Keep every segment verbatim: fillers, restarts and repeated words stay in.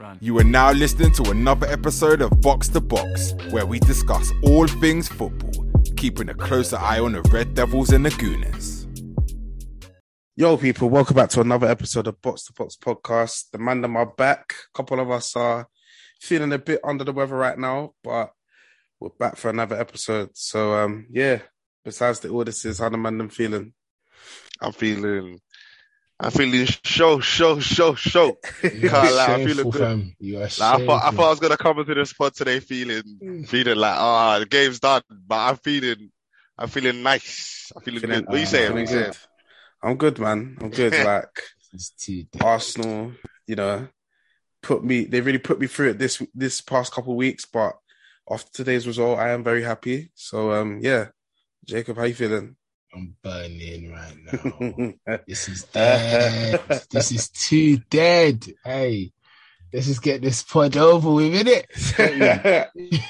Run. You are now listening to another episode of Box to Box, where we discuss all things football, keeping a closer eye on the Red Devils and the Gooners. Yo, people, welcome back to another episode of Box to Box podcast. The man them are back. A couple of us are feeling a bit under the weather right now, but we're back for another episode. So, um, yeah, besides the auditors, how the man them feeling? I'm feeling... I'm feeling show, show, show, show. Can't lie, I'm feeling good. Fam. You are like, I, thought, I thought I was gonna come into this pod today feeling, feeling like, ah, oh, the game's done. But I'm feeling, I'm feeling nice. I'm feeling, feeling good. What are you saying? What are you saying? I'm good, man. I'm good. Like Arsenal, you know, put me. They really put me through it this this past couple of weeks. But after today's result, I am very happy. So, um, yeah, Jacob, how you feeling? I'm burning right now. This is dead. This is too dead. Hey, let's just get this pod over with, innit?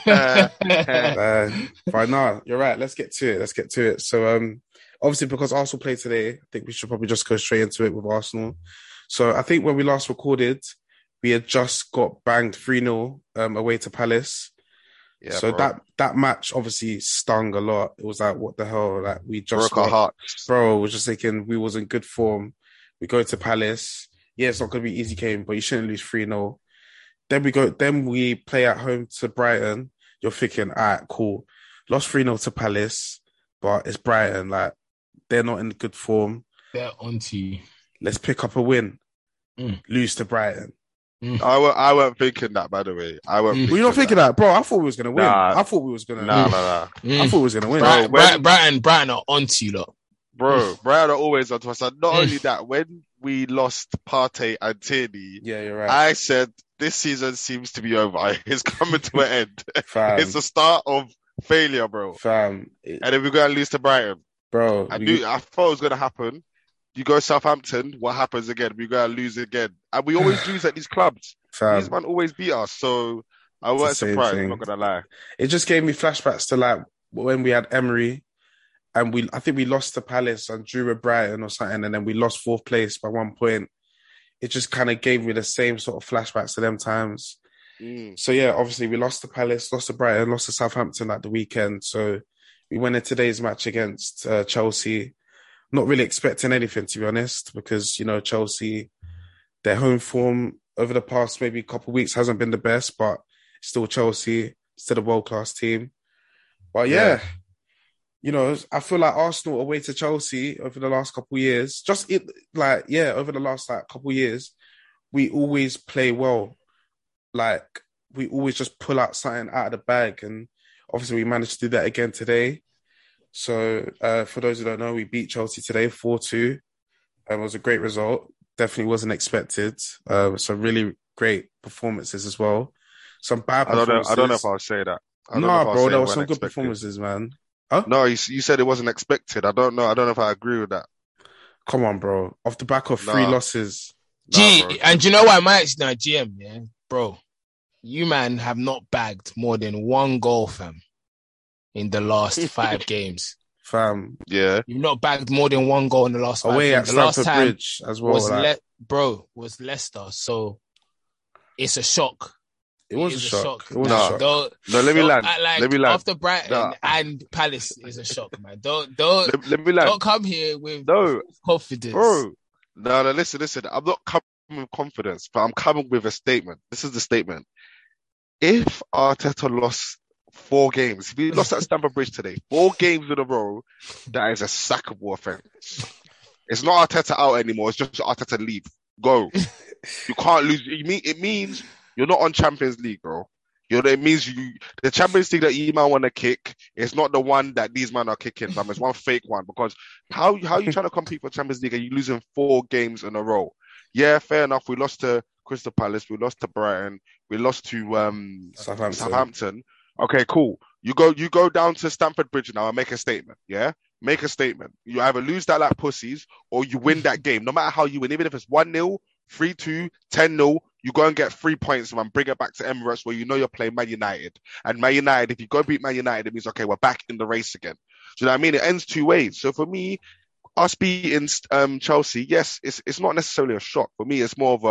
uh, fine, no, you're right. Let's get to it. Let's get to it. So, um, obviously, because Arsenal played today, I think we should probably just go straight into it with Arsenal. So, I think when we last recorded, we had just got banged three nil um, away to Palace. Yeah, so bro. that that match obviously stung a lot. It was like, what the hell? Like we just broke our hearts. Bro, was just thinking we was in good form. We go to Palace. Yeah, it's not gonna be easy game, but you shouldn't lose three nil. Then we go then we play at home to Brighton. You're thinking, all right, cool. Lost three nil to Palace, but it's Brighton, like they're not in good form. They're onto you. Let's pick up a win. Mm. Lose to Brighton. Mm. I, w- I weren't thinking that, by the way. I weren't. Mm. Were you not thinking that? that, bro? I thought we was gonna win. Nah. I thought we was gonna. Nah, nah, nah. Mm. I thought we was gonna win. Brighton, bro, when... Brighton, Brighton are onto you, lot. Bro, Brighton are always onto us. And not only that, when we lost Partey and Tierney, yeah, you're right. I said this season seems to be over. It's coming to an end. Fam. It's the start of failure, bro. Fam, it... and then we're gonna lose to Brighton, bro. I we... knew. I thought it was gonna happen. You go Southampton, what happens again? We gotta lose again, and we always lose at these clubs. Fam. These man always beat us, so I wasn't surprised. I'm not gonna lie. It just gave me flashbacks to like when we had Emery, and we I think we lost to Palace and drew with Brighton or something, and then we lost fourth place by one point. It just kind of gave me the same sort of flashbacks to them times. Mm. So yeah, obviously we lost to Palace, lost to Brighton, lost to Southampton at the weekend. So we went in today's match against uh, Chelsea. Not really expecting anything, to be honest, because, you know, Chelsea, their home form over the past maybe couple of weeks hasn't been the best, but still Chelsea, still a world-class team. But yeah, yeah, you know, I feel like Arsenal away to Chelsea over the last couple of years, just it, like, yeah, over the last like couple of years, we always play well. Like, we always just pull out something out of the bag. And obviously we managed to do that again today. So, uh, for those who don't know, we beat Chelsea today four two. Um, it was a great result. Definitely wasn't expected. Uh, some really great performances as well. Some bad performances. I don't know, I don't know if I'll say that. I no, nah, bro, there were some good performances, man. Huh? No, you, you said it wasn't expected. I don't know. I don't know if I agree with that. Come on, bro. Off the back of three nah. losses. G, nah, and you know why? My actually no, G M, yeah? Bro, you man have not bagged more than one goal, fam. In the last five games. Fam. Yeah. You've not bagged more than one goal in the last five Away games. at The last Stamford time Bridge as well. was like. Le- bro, was Leicester. So it's a shock. It was it a is shock. A It was nah. a shock. Don't, no, let me don't land. act like let me land. After Brighton nah. and Palace is a shock, man. Don't don't let, let me land. don't come here with no. confidence. Bro. No, no, listen, listen. I'm not coming with confidence, but I'm coming with a statement. This is the statement. If Arteta lost four games, if he lost at Stamford Bridge today, four games in a row, that is a sackable offence. It's not Arteta out anymore. It's just Arteta leave. Go. You can't lose. It, mean, it means you're not on Champions League, bro. You know, it means you the Champions League that you might want to kick. It's not the one that these men are kicking. But it's one fake one. Because how how are you trying to compete for Champions League and you losing four games in a row? Yeah, fair enough. We lost to Crystal Palace. We lost to Brighton. We lost to um, Southampton. Southampton. Okay, cool. You go you go down to Stamford Bridge now and make a statement. Yeah, make a statement. You either lose that like pussies or you win that game. No matter how you win, even if it's one nil, three two, ten nil. You go and get three points and bring it back to Emirates where you know you're playing Man United. And Man United, if you go beat Man United, it means, okay, we're back in the race again. Do you know what I mean? It ends two ways. So for me, us beating um, Chelsea, yes, it's it's not necessarily a shock. For me, it's more of a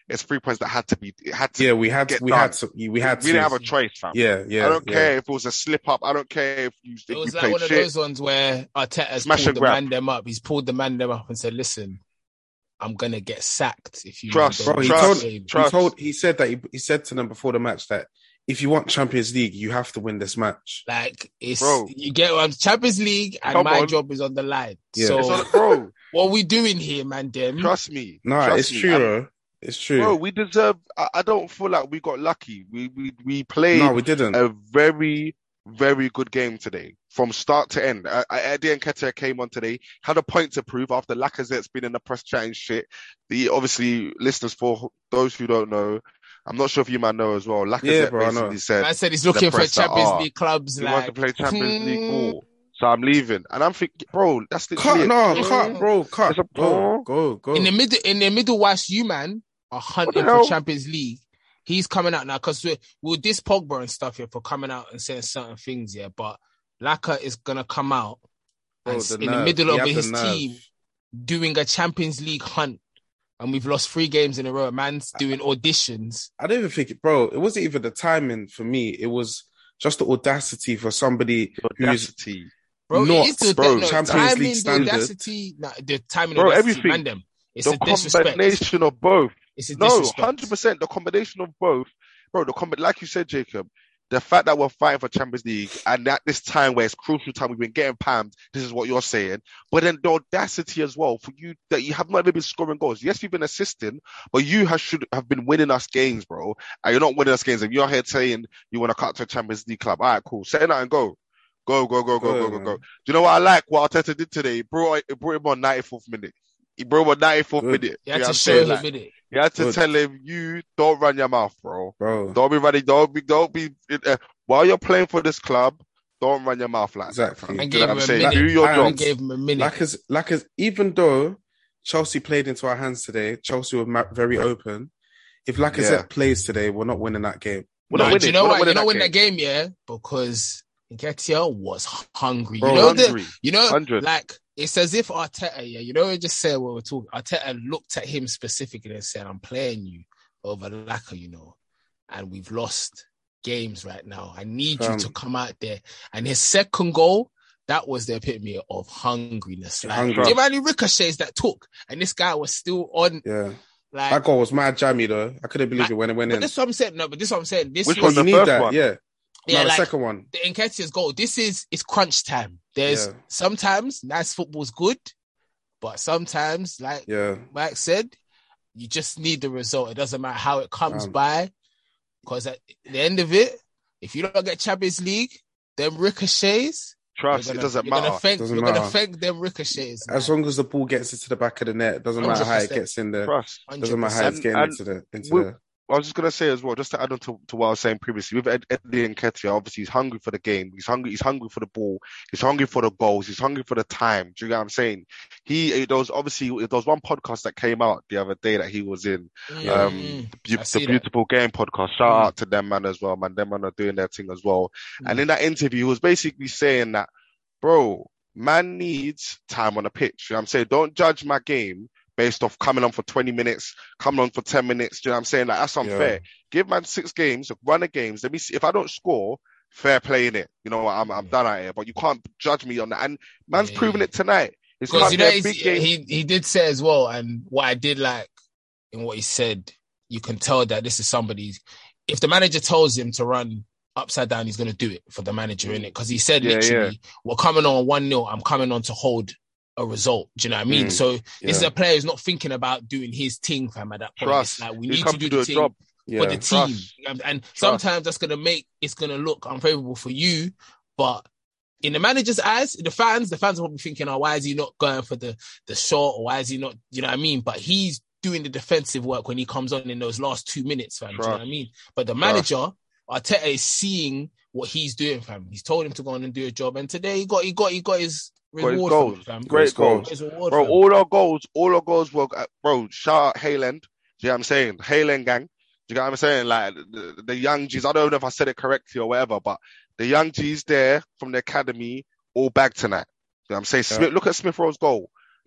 it's three points that had to be, it had to Yeah, we had get we done. had to we had we to. didn't have a choice, fam. Yeah, yeah. I don't yeah. care if it was a slip up. I don't care if you, if It was you like played one of shit. those ones where Arteta's Smash pulled and the grab. man them up. He's pulled the man them up and said, "Listen, I'm gonna get sacked if you Trust, don't Bro, he win trust, this told game." trust. he told he said that he, he said to them before the match that if you want Champions League, you have to win this match. Like it's Bro. you get um, Champions League and Come my on. job is on the line. Yeah. So It's on, bro, what are we doing here, man? Dem? trust me. No, trust it's me. true, And, bro. It's true. bro, we deserve, I, I don't feel like we got lucky. We, we, we played no, we didn't. a very, very good game today from start to end. Uh, Eddie Nketiah came on today, had a point to prove after Lacazette's been in the press chatting shit. The obviously listeners, for those who don't know, I'm not sure if you might know as well. Lacazette Yeah, bro, I know. basically said I said he's the looking for press that, Champions "Ah, League clubs. he like, wants to play Champions League hmm, ball, so I'm leaving." And I'm thinking, bro, that's the cut, no, cut, bro, cut. It's a Go, go, go. in the middle, in the middle, whilst you man are hunting hell? for Champions League, he's coming out now because we we'll diss Pogba and stuff here for coming out and saying certain things, yeah. But Laka is gonna come out Bro, and the in the nerve. middle He of had the his nerve. team doing a Champions League hunt, and we've lost three games in a row. Man's doing auditions. I don't even think it, bro. It wasn't even the timing for me. It was just the audacity for somebody who's audacity. Bro, not, it is the, bro, no, Champions timing, League the standard. audacity, no, the timing, Bro, audacity, everything. man, them. It's The a disrespect. combination of both. It's a No, disrespect. hundred percent. The combination of both, bro. The com- like you said, Jacob. The fact that we're fighting for Champions League and at this time where it's crucial time, we've been getting pammed. This is what you're saying. But then the audacity as well for you that you have not even been scoring goals. Yes, you've been assisting, but you have, should have been winning us games, bro. And you're not winning us games. And you're here saying you want to cut to a Champions League club. All right, cool. Say that and go. Go, go, go, go, Go, go, go, man. go. Do you know what I like? What Arteta did today? He brought, he brought him on ninety-fourth minute. He brought him on ninety-fourth Good. minute. You had know to what I'm show saying? him Like, in it. you had to Good. tell him, you don't run your mouth, bro. bro. Don't be running, don't be, don't be, uh, while you're playing for this club, don't run your mouth like Exactly. that. And Do you know gave what him I'm a saying? minute. Do your And- I job. gave him a minute. Like as, like as, even though Chelsea played into our hands today, Chelsea were ma- very open. If Lacazette Yeah. plays today, we're not winning that game. We're No, not do winning. you know We're not what? You winning know that when game. that game, yeah? Because Nketiah was hungry. Bro, you know the, Hungry. you know, one hundred. like it's as if Arteta, yeah, you know, just said what we're talking. Arteta looked at him specifically and said, "I'm playing you over Laka, you know, and we've lost games right now. I need Um, you to come out there." And his second goal, that was the epitome of hungriness. Like, Hungry. do you know how many ricochets that took? And this guy was still on. Yeah. Like, That goal was mad jammy though. I couldn't believe Like, it when it went but in. this is what I'm saying. No, but this is what I'm saying. This Which was, one? Because the you need first that, one? yeah. yeah, no, the like, second one. the Nketiah's goal. This is it's crunch time. There's Yeah. sometimes nice football's good, but sometimes, like Yeah. Mike said, you just need the result. It doesn't matter how it comes Um, by, because at the end of it, if you don't get Champions League, them ricochets, Trust, you're it gonna, doesn't you're gonna matter. thank, Doesn't you're gonna matter. thank them ricochets. As man. long as the ball gets into the back of the net, it doesn't matter how it one hundred percent. gets in there. Trust. Doesn't matter how it's And- getting and into the into we- the I was just gonna say as well, just to add on to, to what I was saying previously, with Ed, Eddie Nketiah, obviously he's hungry for the game. He's hungry. He's hungry for the ball. He's hungry for the goals. He's hungry for the time. Do you get what I'm saying? He there was obviously there was one podcast that came out the other day that he was in, Mm, um, mm, the, Beau- I see the that. Beautiful Game podcast. Shout Mm. out to them man as well, man. Them man are doing their thing as well. And Mm. in that interview, he was basically saying that, bro, man needs time on the pitch. You know what I'm saying? Don't judge my game based off coming on for twenty minutes, coming on for ten minutes. Do you know what I'm saying? Like, that's unfair. Yeah. Give man six games, run the games. Let me see. If I don't score, fair play in it. You know what? I'm, I'm done out here. But you can't judge me on that. And man's Yeah, proving yeah. it tonight. It's Because not you know, their he's- big game. he he did say as well, and what I did like in what he said, you can tell that this is somebody. If the manager tells him to run upside down, he's going to do it for the manager, in it. Because he said Yeah, literally, "We're coming on one nil. I'm coming on to hold a result." Do you know what I mean? Mm, so this is yeah. a player who's not thinking about doing his thing, fam. At that point, Trust. it's like we He's need come to do, to do the a thing job. yeah. for the team, Trust. and, and sometimes that's going to make it's going to look unfavorable for you, but in the manager's eyes, the fans, the fans are probably thinking, "Oh, why is he not going for the the shot? Or why is he not?" You know what I mean? But he's doing the defensive work when he comes on in those last two minutes, fam. Do you know what I mean? But the manager, Arteta, is seeing what he's doing, fam. He's told him to go on and do a job, and today he got he got he got his Got his reward, goals. from it, fam. Great His goals. goals. His reward, Bro, fam. all our goals, all our goals were, uh, bro, shout out Hayland. Do you know what I'm saying? Hayland gang. Do you know what I'm saying? Like, the, the young G's, I don't know if I said it correctly or whatever, but the young G's there from the academy all bagged tonight. You know what I'm saying? Yeah. Smith, look at Smith Rowe's goal.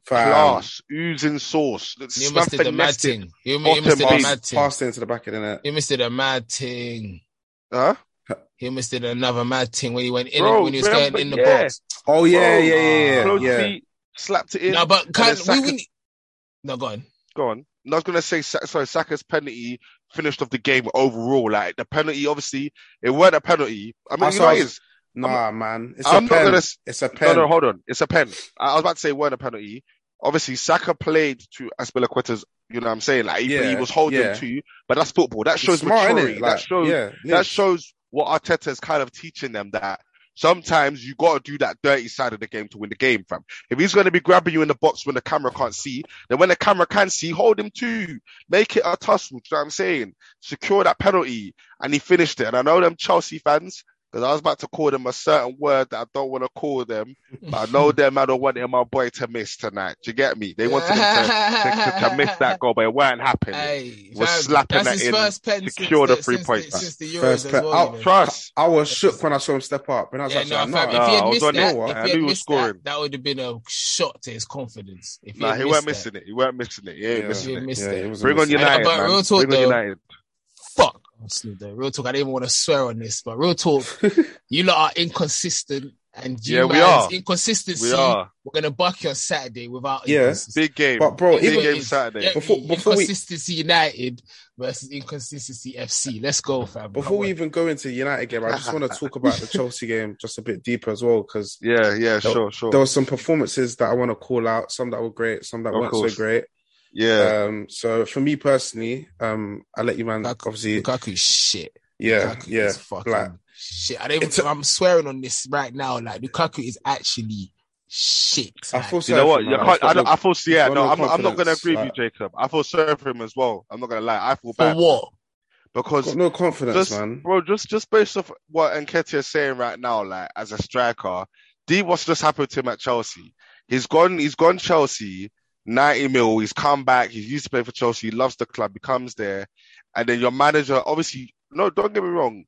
Fam. class, oozing sauce. You must did the mad finessed it. thing. You, you must did Bottom the base. mad thing. Passed it into the back of the net. You must did a mad thing. Huh? He must did another mad thing when he went in Bro, when he was remember- getting in the yeah. box. Oh yeah, Bro, yeah, yeah, yeah. Close yeah. feet, slapped it in. No, but and can then we, Saka- we No, go on. Go on. I was gonna say, Sa- sorry, Saka's penalty finished off the game overall. Like the penalty, obviously, it weren't a penalty. I mean, I you saw know what it it- is. Nah, man. It's I'm a not pen. gonna s- It's a No, pen. no, hold on. It's a pen. I I was about to say it weren't a penalty. Obviously, Saka played to Aspilicueta's. You know what I'm saying? Like he, Yeah, he was holding yeah. to, but that's football. That It's shows smart, maturity. innit? Like, that shows yeah, that lit. shows what Arteta is kind of teaching them, that sometimes you got to do that dirty side of the game to win the game, fam. If he's going to be grabbing you in the box when the camera can't see, then when the camera can see, hold him too. Make it a tussle. Do you know what I'm saying? Secure that penalty. And he finished it. And I know them Chelsea fans, because I was about to call them a certain word that I don't want to call them, but I know them, I don't want my boy to miss tonight. Do you get me? They wanted him to, to, to miss that goal, but it weren't happening. Hey, Was fam, slapping that's that his in, first pen secure since the three since points. The, since the Euros First as pen. well. I, you know. Trust. I was shook when I saw him step up, and I was Yeah, like, no, nah, fam, nah. if he Nah, had I was missed on that, it. if I he knew had he was missed scoring. that, that would have been a shot to his confidence. If he Nah, had he missed weren't that. missing it. He weren't missing it. He ain't Yeah. missing He it. had missed Yeah, it. it was a Bring on mistake. United, But man. real talk, Bring on though, United. Fuck. Honestly, though, real talk. I didn't even want to swear on this, but real talk, you lot are inconsistent, and you Yeah, we man's are. inconsistency. We are. We're gonna buck you on Saturday without Yeah. inconsistency. Big game. But bro, Big even game It's- Saturday. yeah, Before- before we- inconsistency United versus inconsistency F C. Let's go, fam. before Come we on. even go into the United game, I just want to talk about the Chelsea game just a bit deeper as well, because Yeah, yeah, there, sure, sure. there were some performances that I want to call out. Some that were great, some that Of weren't course. so great. Yeah. Um, so for me personally, um, I let you man Lukaku- obviously, Lukaku's shit. yeah, Lukaku yeah, is fucking like shit. I don't even, It's a- I'm swearing on this right now. Like Lukaku is actually shit. I Like, feel You sorry know for what? him, You man. can't, He's got I, don't, no- I feel, yeah, got no, no I'm, I'm not going to confidence, agree with like- you, Jacob. I feel sorry for him as well. I'm not going to lie. I feel for bad. what? Because got no confidence, just, man. bro, just just based off what Nketiah is saying right now, like as a striker, D what's just happened to him at Chelsea. He's gone, he's gone Chelsea, ninety mil. He's come back. He's used to play for Chelsea. He loves the club. He comes there, and then your manager, obviously, no, don't get me wrong,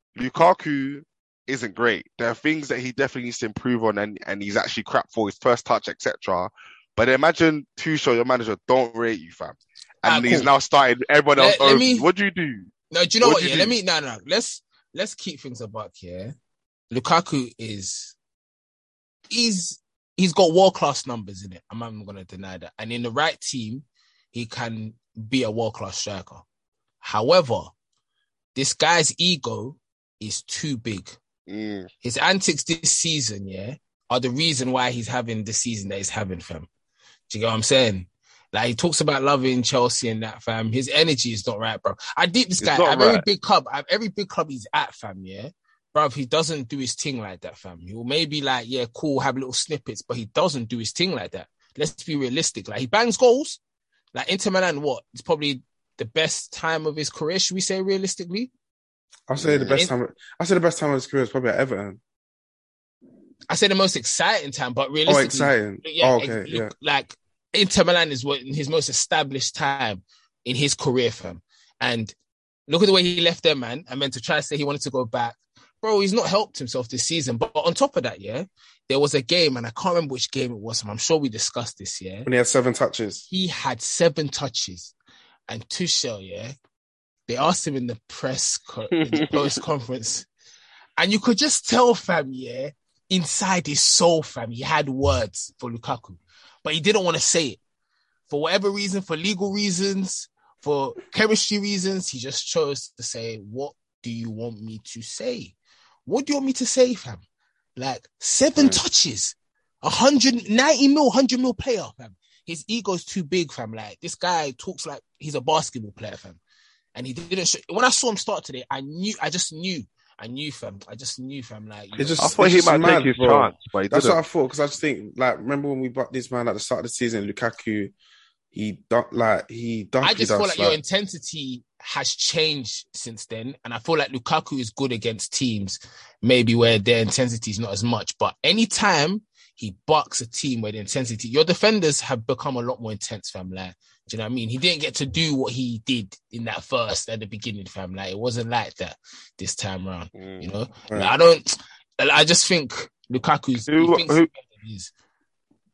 Lukaku isn't great. There are things that he definitely needs to improve on, and and he's actually crap for his first touch, et cetera. But imagine Tuchel, your manager, don't rate you, fam. And Ah, he's cool. now started everyone Let- else let over me- you. What do you do? No, do you know What what? do you Yeah, let do? me no no. Let's let's keep things a buck here. Lukaku is he's he's got world class numbers in it. I'm not gonna deny that. And in the right team, he can be a world class striker. However, this guy's ego is too big. Mm. His antics this season, yeah, are the reason why he's having the season that he's having, fam. Do you get what I'm saying? Like, he talks about loving Chelsea and that, fam. His energy is not right, bro. I deep this It's guy. not At every right. big club, at every big club he's at, fam, yeah? Bro, he doesn't do his thing like that, fam. He'll maybe like, yeah, cool, have little snippets, but he doesn't do his thing like that. Let's be realistic. Like, he bangs goals. Like, Inter Milan, what? It's probably the best time of his career, should we say, realistically? I'll say the best In- time. I say the best time of his career is probably at Everton. I say the most exciting time, but Oh, realistically, exciting! yeah, oh, ex- okay, look, yeah. like Inter Milan is what his most established time in his career, fam. And look at the way he left them, man. I meant to try to say he wanted to go back, bro. He's not helped himself this season. But on top of that, yeah, there was a game, and I can't remember which game it was. And I'm sure we discussed this. Yeah, When he had seven touches. he had seven touches, and Tuchel, yeah, they asked him in the press co- in the post conference, and you could just tell, fam, yeah, inside his soul, fam, he had words for Lukaku, but he didn't want to say it for whatever reason, for legal reasons, for chemistry reasons. He just chose to say, "What do you want me to say? What do you want me to say, fam? Like seven Mm. touches, one hundred ninety mil, one hundred mil player, fam. His ego's too big, fam. Like, this guy talks like he's a basketball player, fam. And he didn't show, when I saw him start today, I knew, I just knew, I knew, fam. I just knew, fam. Like, It just- I thought it's he just might mad, take his bro. chance, but he That's didn't. what I thought, because I just think, like, remember when we bought this man at the start of the season, Lukaku, he duck like he ducked I just us, feel like, your intensity has changed since then. And I feel like Lukaku is good against teams, maybe where their intensity is not as much. But anytime he bucks a team where the intensity, your defenders have become a lot more intense, fam. Like, do you know what I mean? He didn't get to do what he did in that first at the beginning, fam. Like, it wasn't like that this time around, Mm. you know? Right. Like, I don't, I just think Lukaku's, Who- he thinks who- he is.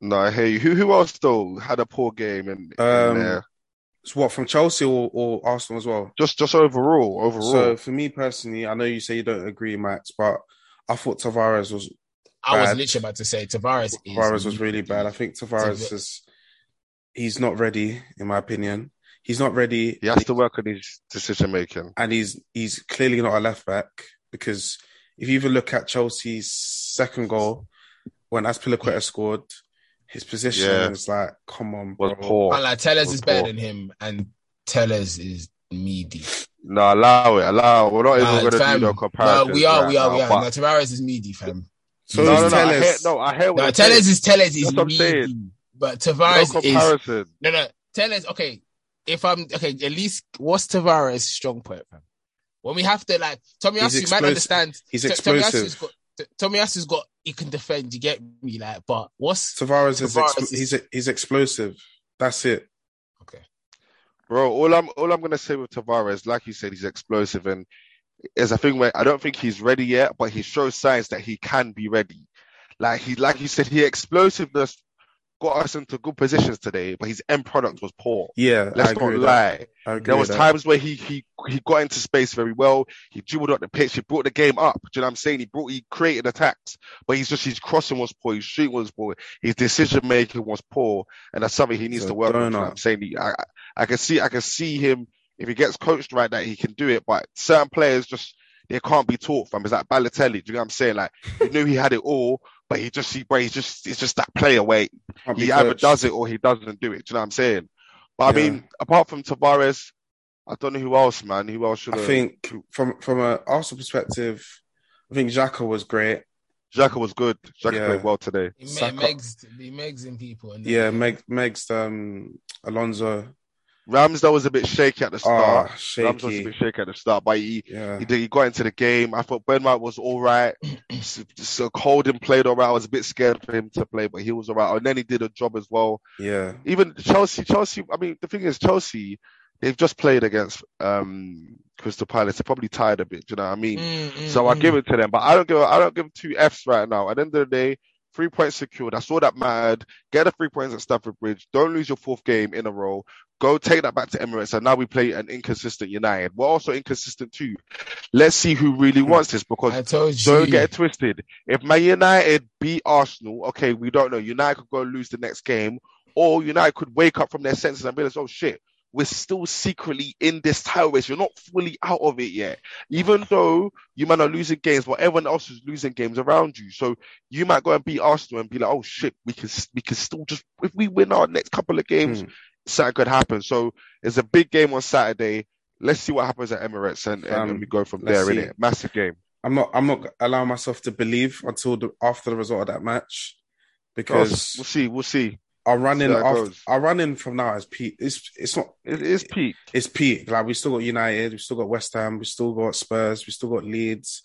No, I hear you. Who who else though had a poor game in, in Um, there? it's what from Chelsea or, or Arsenal as well. Just just overall, overall. So for me personally, I know you say you don't agree, Max, but I thought Tavares was I was bad. literally about to say Tavares. Tavares is was really bad. I think Tavares Tav- is he's not ready, in my opinion. He's not ready, He has to work on his decision making. and he's he's clearly not a left back because if you even look at Chelsea's second goal when Azpilicueta scored, his position Yeah. is like, come on, Was bro. poor. But like Tellez Was is better poor. than him, and Tellez is meaty. No, allow it, allow it. We're not Nah, even going to fam, do no no, comparison. we are, right we are, now, we are. but- No, Tavares is meaty, fam. So no, is no, no, I hear, Telles. no, I hear what No, you're Tellez saying. is Tellez is That's what I'm meaty, saying. but No Tavares is comparison. no, no. Tellez, okay. If I'm okay, at least what's Tavares' strong point, fam? When we have to like Tomiyasu, He's you might explosive. understand. He's T- explosive. Tomiyasu's got T- Tomiyasu's got he can defend. You get me, like, but what's Tavares is, Tavares expl- is- he's he's explosive. That's it. okay? Bro, all I'm all I'm gonna say with Tavares, like you said, he's explosive, and is a thing where I don't think he's ready yet, but he shows signs that he can be ready. Like he, like you said, he explosiveness got us into good positions today, but his end product was poor. Yeah, I Let's agree not with that. lie. I agree There was with that. times where he he he got into space very well. He dribbled up the pitch. He brought the game up. Do you know what I'm saying? He brought he created attacks, but he's just his crossing was poor. His shooting was poor. His decision making was poor, and that's something he needs He's to a work on. You know donut. what I'm saying? He, I I- I can see I can see him if he gets coached right that he can do it. But certain players just they can't be taught from. It's like Balotelli. Do you know what I'm saying? Like you knew he had it all, but he just he, but he's just it's just that player where Can't be he either coached. does it or he doesn't do it. Do you know what I'm saying? But I Yeah. mean, apart from Tavares, I don't know who else, man. Who else should I have? think from from an Arsenal perspective, I think Xhaka was great. Xhaka was good. Xhaka Yeah. played well today. He Saka- me- Megs, he Megs in people. And then- Yeah, Meg Meg's um Alonso. Ramsdale was a bit shaky at the start. Ah, Ramsdale was a shaky. bit shaky at the start, but he Yeah. he did, he got into the game. I thought Ben White was all right. So, so Holden played all right. I was a bit scared for him to play, but he was all right. And then he did a job as well. Yeah. Even Chelsea, Chelsea. I mean, the thing is, Chelsea, they've just played against um Crystal Palace. They're probably tired a bit. Do you know what I mean? Mm, mm, So I mm. give it to them, but I don't give I don't give two Fs right now. At the end of the day, three points secured. That's all that mattered. Get the three points at Stamford Bridge. Don't lose your fourth game in a row. Go take that back to Emirates, and now we play an inconsistent United. We're also inconsistent too. Let's see who really wants this, because I told you. don't get it twisted. If Man United beat Arsenal, okay, we don't know. United could go lose the next game, or United could wake up from their senses and realize, oh shit, we're still secretly in this title race. You're not fully out of it yet. Even though you might not losing games, but everyone else is losing games around you. So you might go and beat Arsenal and be like, oh shit, we can we can still just, if we win our next couple of games, Hmm. something could happen. So it's a big game on Saturday. Let's see what happens at Emirates, and, and, Um, and we go from let's there, see. innit? Massive game. I'm not I'm not allowing myself to believe until the, after the result of that match, Because because we'll see, we'll see. our running see how it after goes. our running from now is peak. It's it's not It is peak. it's peak. Like we still got United, we still got West Ham, we still got Spurs, we still got Leeds.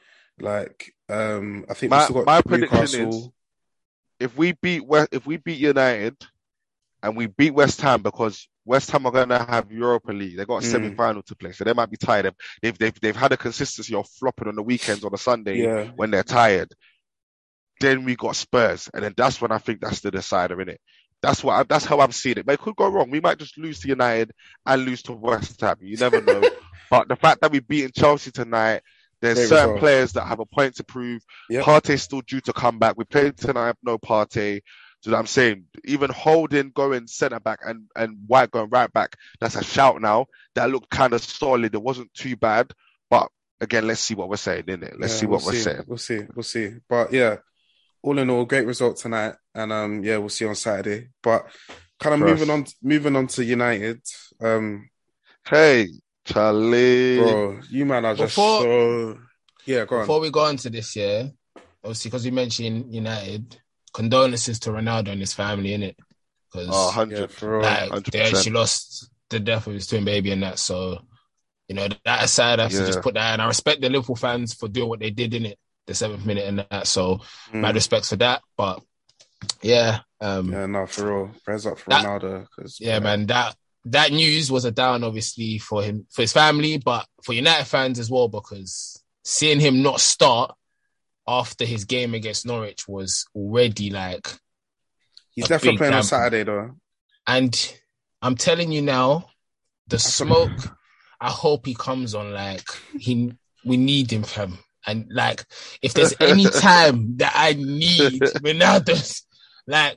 Like um, I think we My- still got my prediction Newcastle. is- If we beat West, if we beat United, and we beat West Ham, because West Ham are gonna have Europa League. They got a Mm. semi-final to play, so they might be tired. They've they've they've had a consistency of flopping on the weekends on a Sunday Yeah, when they're tired. Then we got Spurs, and then that's when I think that's the decider, innit? That's what I, that's how I'm seeing it. But it could go wrong. We might just lose to United and lose to West Ham. You never know. But the fact that we beaten Chelsea tonight, there's Great certain result. players that have a point to prove. Yep. Partey's still due to come back. We played tonight, no Partey. So that I'm saying, even Holding going centre back and, and White going right back, that's a shout now. That looked kind of solid. It wasn't too bad. But again, let's see what we're saying, innit? Let's Yeah, see what we'll we're see. saying. We'll see. We'll see. But yeah, all in all, great result tonight, and um, yeah, we'll see on Saturday. But kind of Trust. moving on, moving on to United. Um, Hey, Charlie. bro, you man are just Before- so yeah. Go on. Before we go on to this, yeah, obviously because we mentioned United, condolences to Ronaldo and his family, innit? Because Oh, Yeah, one hundred. for real. like one hundred they percent. actually lost the death of his twin baby and that. So, you know, that aside, I have to Yeah. just put that. And I respect the Liverpool fans for doing what they did in it, the seventh minute and that. So, Mm. mad respects for that. But yeah, um, yeah, Yeah, no, for real. Prayers up for That- Ronaldo. Cause, man, that that news was a down, obviously, for him, for his family, but for United fans as well, because seeing him not start after his game against Norwich was already like He's a definitely big playing on damper. Saturday, though. And I'm telling you now, the smoke, I hope he comes on like he we need him, fam. And like if there's any time that I need Ronaldo's, like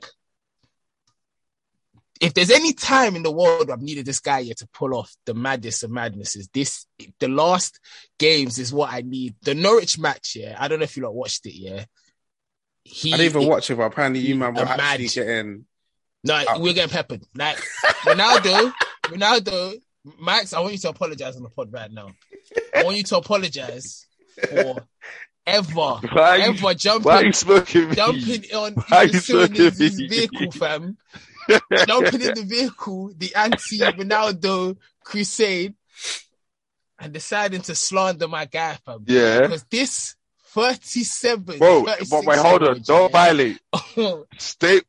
if there's any time in the world I've needed this guy here to pull off the maddest of madnesses, this the last games is what I need. The Norwich match, yeah. I don't know if you lot watched it, yeah. He, I didn't even it, watch it, but apparently you he- man were a actually mad- getting. No, Oh. we're getting peppered. Like Ronaldo, Ronaldo, Max, I want you to apologize on the pod right now. I want you to apologize for ever, Why are you- ever Why are jumping, you smoking me? jumping on Why are you pursuing smoking his, his me? vehicle, fam. Jumping in the vehicle, the anti-Ronaldo crusade, and deciding to slander my guy, fam. Yeah. Because this thirty-seven, Bro, but wait, hold on. Don't violate. Stay,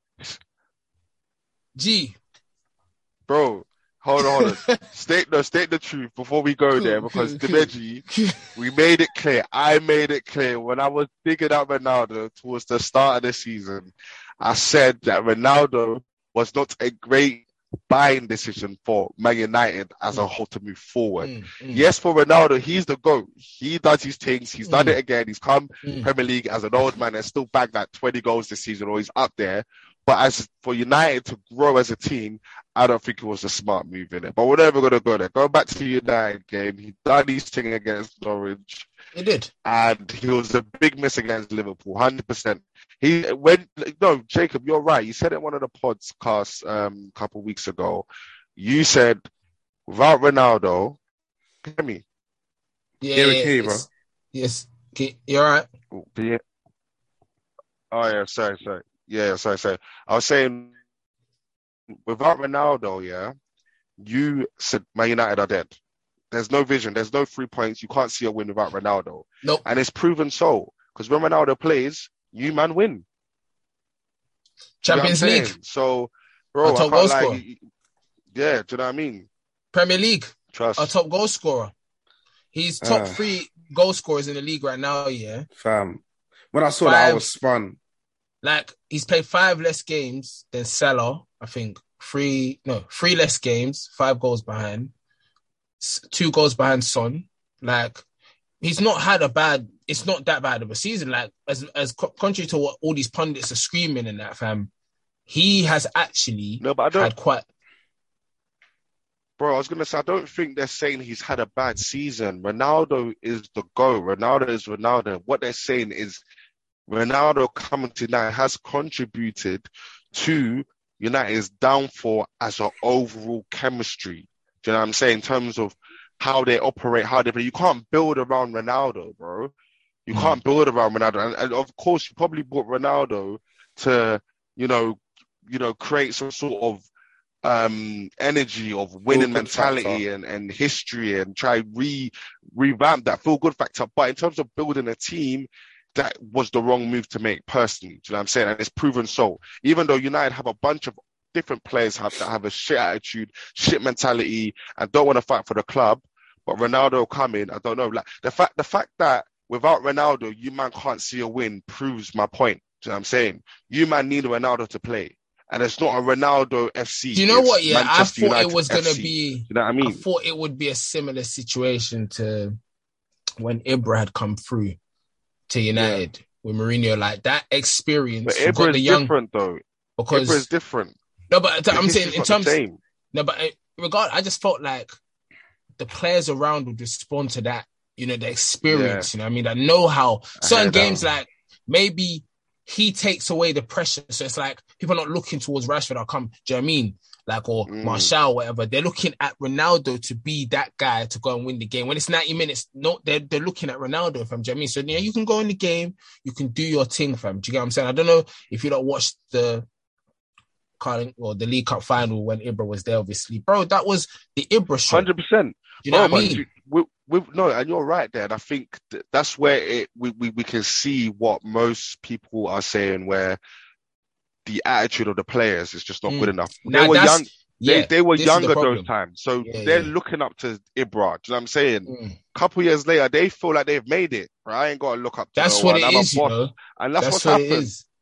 G. bro. Hold on, hold on. State no, state the truth before we go Cool, there, because cool, Demeji, we made it clear. I made it clear when I was digging out Ronaldo towards the start of the season. I said that Ronaldo was not a great buying decision for Man United as a whole to move forward. Mm, mm, Yes, for Ronaldo, he's the GOAT. He does his things. He's done Mm. it again. He's come mm. Premier League as an old man and still bagged like twenty goals this season, or he's up there. But as for United to grow as a team, I don't think it was a smart move in it. But we're never going to go there. Go back to the United game. He done his thing against Norwich, He did. and he was a big miss against Liverpool, one hundred percent. He when no Jacob, you're right. You said it in one of the podcasts um, a couple of weeks ago. You said without Ronaldo, hear me. Yeah, Yeah, we yeah, can hear you, it's- Yes. Okay, you're right. Oh, yeah. Oh yeah, sorry, sorry. Yeah, sorry, sorry. I was saying without Ronaldo, yeah, you said Man United are dead. There's no vision. There's no three points. You can't see a win without Ronaldo. Nope. And it's proven so. Because when Ronaldo plays, you man win. You know what I'm Champions League, saying? So, bro, Our I top can't goal lie. scorer. Yeah, do you know what I mean? Premier League, Trust. our top goal scorer. He's top Ah. three goal scorers in the league right now, yeah. Fam. When I saw that, I Five. was spun. Like, he's played five less games than Salah, I think. Three, no, three less games, five goals behind. S- Two goals behind Son. Like, he's not had a bad, it's not that bad of a season. Like, as as co- contrary to what all these pundits are screaming and that, fam, he has actually No, but I don't, had quite, bro, I was going to say, I don't think they're saying he's had a bad season. Ronaldo is the GOAT. Ronaldo is Ronaldo. What they're saying is Ronaldo coming to United has contributed to United's downfall as an overall chemistry. Do you know what I'm saying? In terms of how they operate, how they play. You can't build around Ronaldo, bro. You Mm. can't build around Ronaldo. And, and of course, you probably brought Ronaldo to, you know, you know, create some sort of um energy of winning Feel-good mentality factor. and, and history and try re revamp that feel good factor. But in terms of building a team, that was the wrong move to make personally. Do you know what I'm saying? And it's proven so. Even though United have a bunch of different players have, that have a shit attitude, shit mentality, and don't want to fight for the club, but Ronaldo coming, I don't know. Like the fact the fact that without Ronaldo, you man can't see a win proves my point. Do you know what I'm saying? You man need Ronaldo to play. And it's not a Ronaldo F C. do you know it's what? Yeah, Manchester I thought United it was going to F C. be, You know what I I mean? thought it would be a similar situation to when Ibra had come through to United with Mourinho. Like that experience, But you got Ibra the is young different though. because Ibra is different. no, but The I'm saying history's in not the terms, same. no, but uh, regard, I just felt like the players around would respond to that. You know, the experience. You know, what I mean, that know-how. I Certain hear that. games, like maybe he takes away the pressure, so it's like people are not looking towards Rashford. I'll come. Do you know what I mean? Like, or Mm. Martial, whatever. They're looking at Ronaldo to be that guy to go and win the game. When it's ninety minutes, no, they're they're looking at Ronaldo, fam. Do you know what I mean? So yeah, you can go in the game, you can do your thing, fam. Do you get what I'm saying? I don't know if you don't watch the Carling or the League Cup final when Ibra was there, obviously, bro. That was the Ibra show. Hundred percent. Do you know Bro, what I but mean? you- we, we, no, and you're right there. And I think th- that's where it we, we, we can see what most people are saying, where the attitude of the players is just not Mm. good enough. Nah, they were that's- young. Yeah, They, they were this is the younger problem. those times, so Yeah, they're yeah. looking up to Ibra. Do you know what I'm saying? Mm. Couple years later, they feel like they've made it. Right? I ain't got to look up to That's no what one. it I'm is, a you boss, know. and that's, That's what's what happened. it is.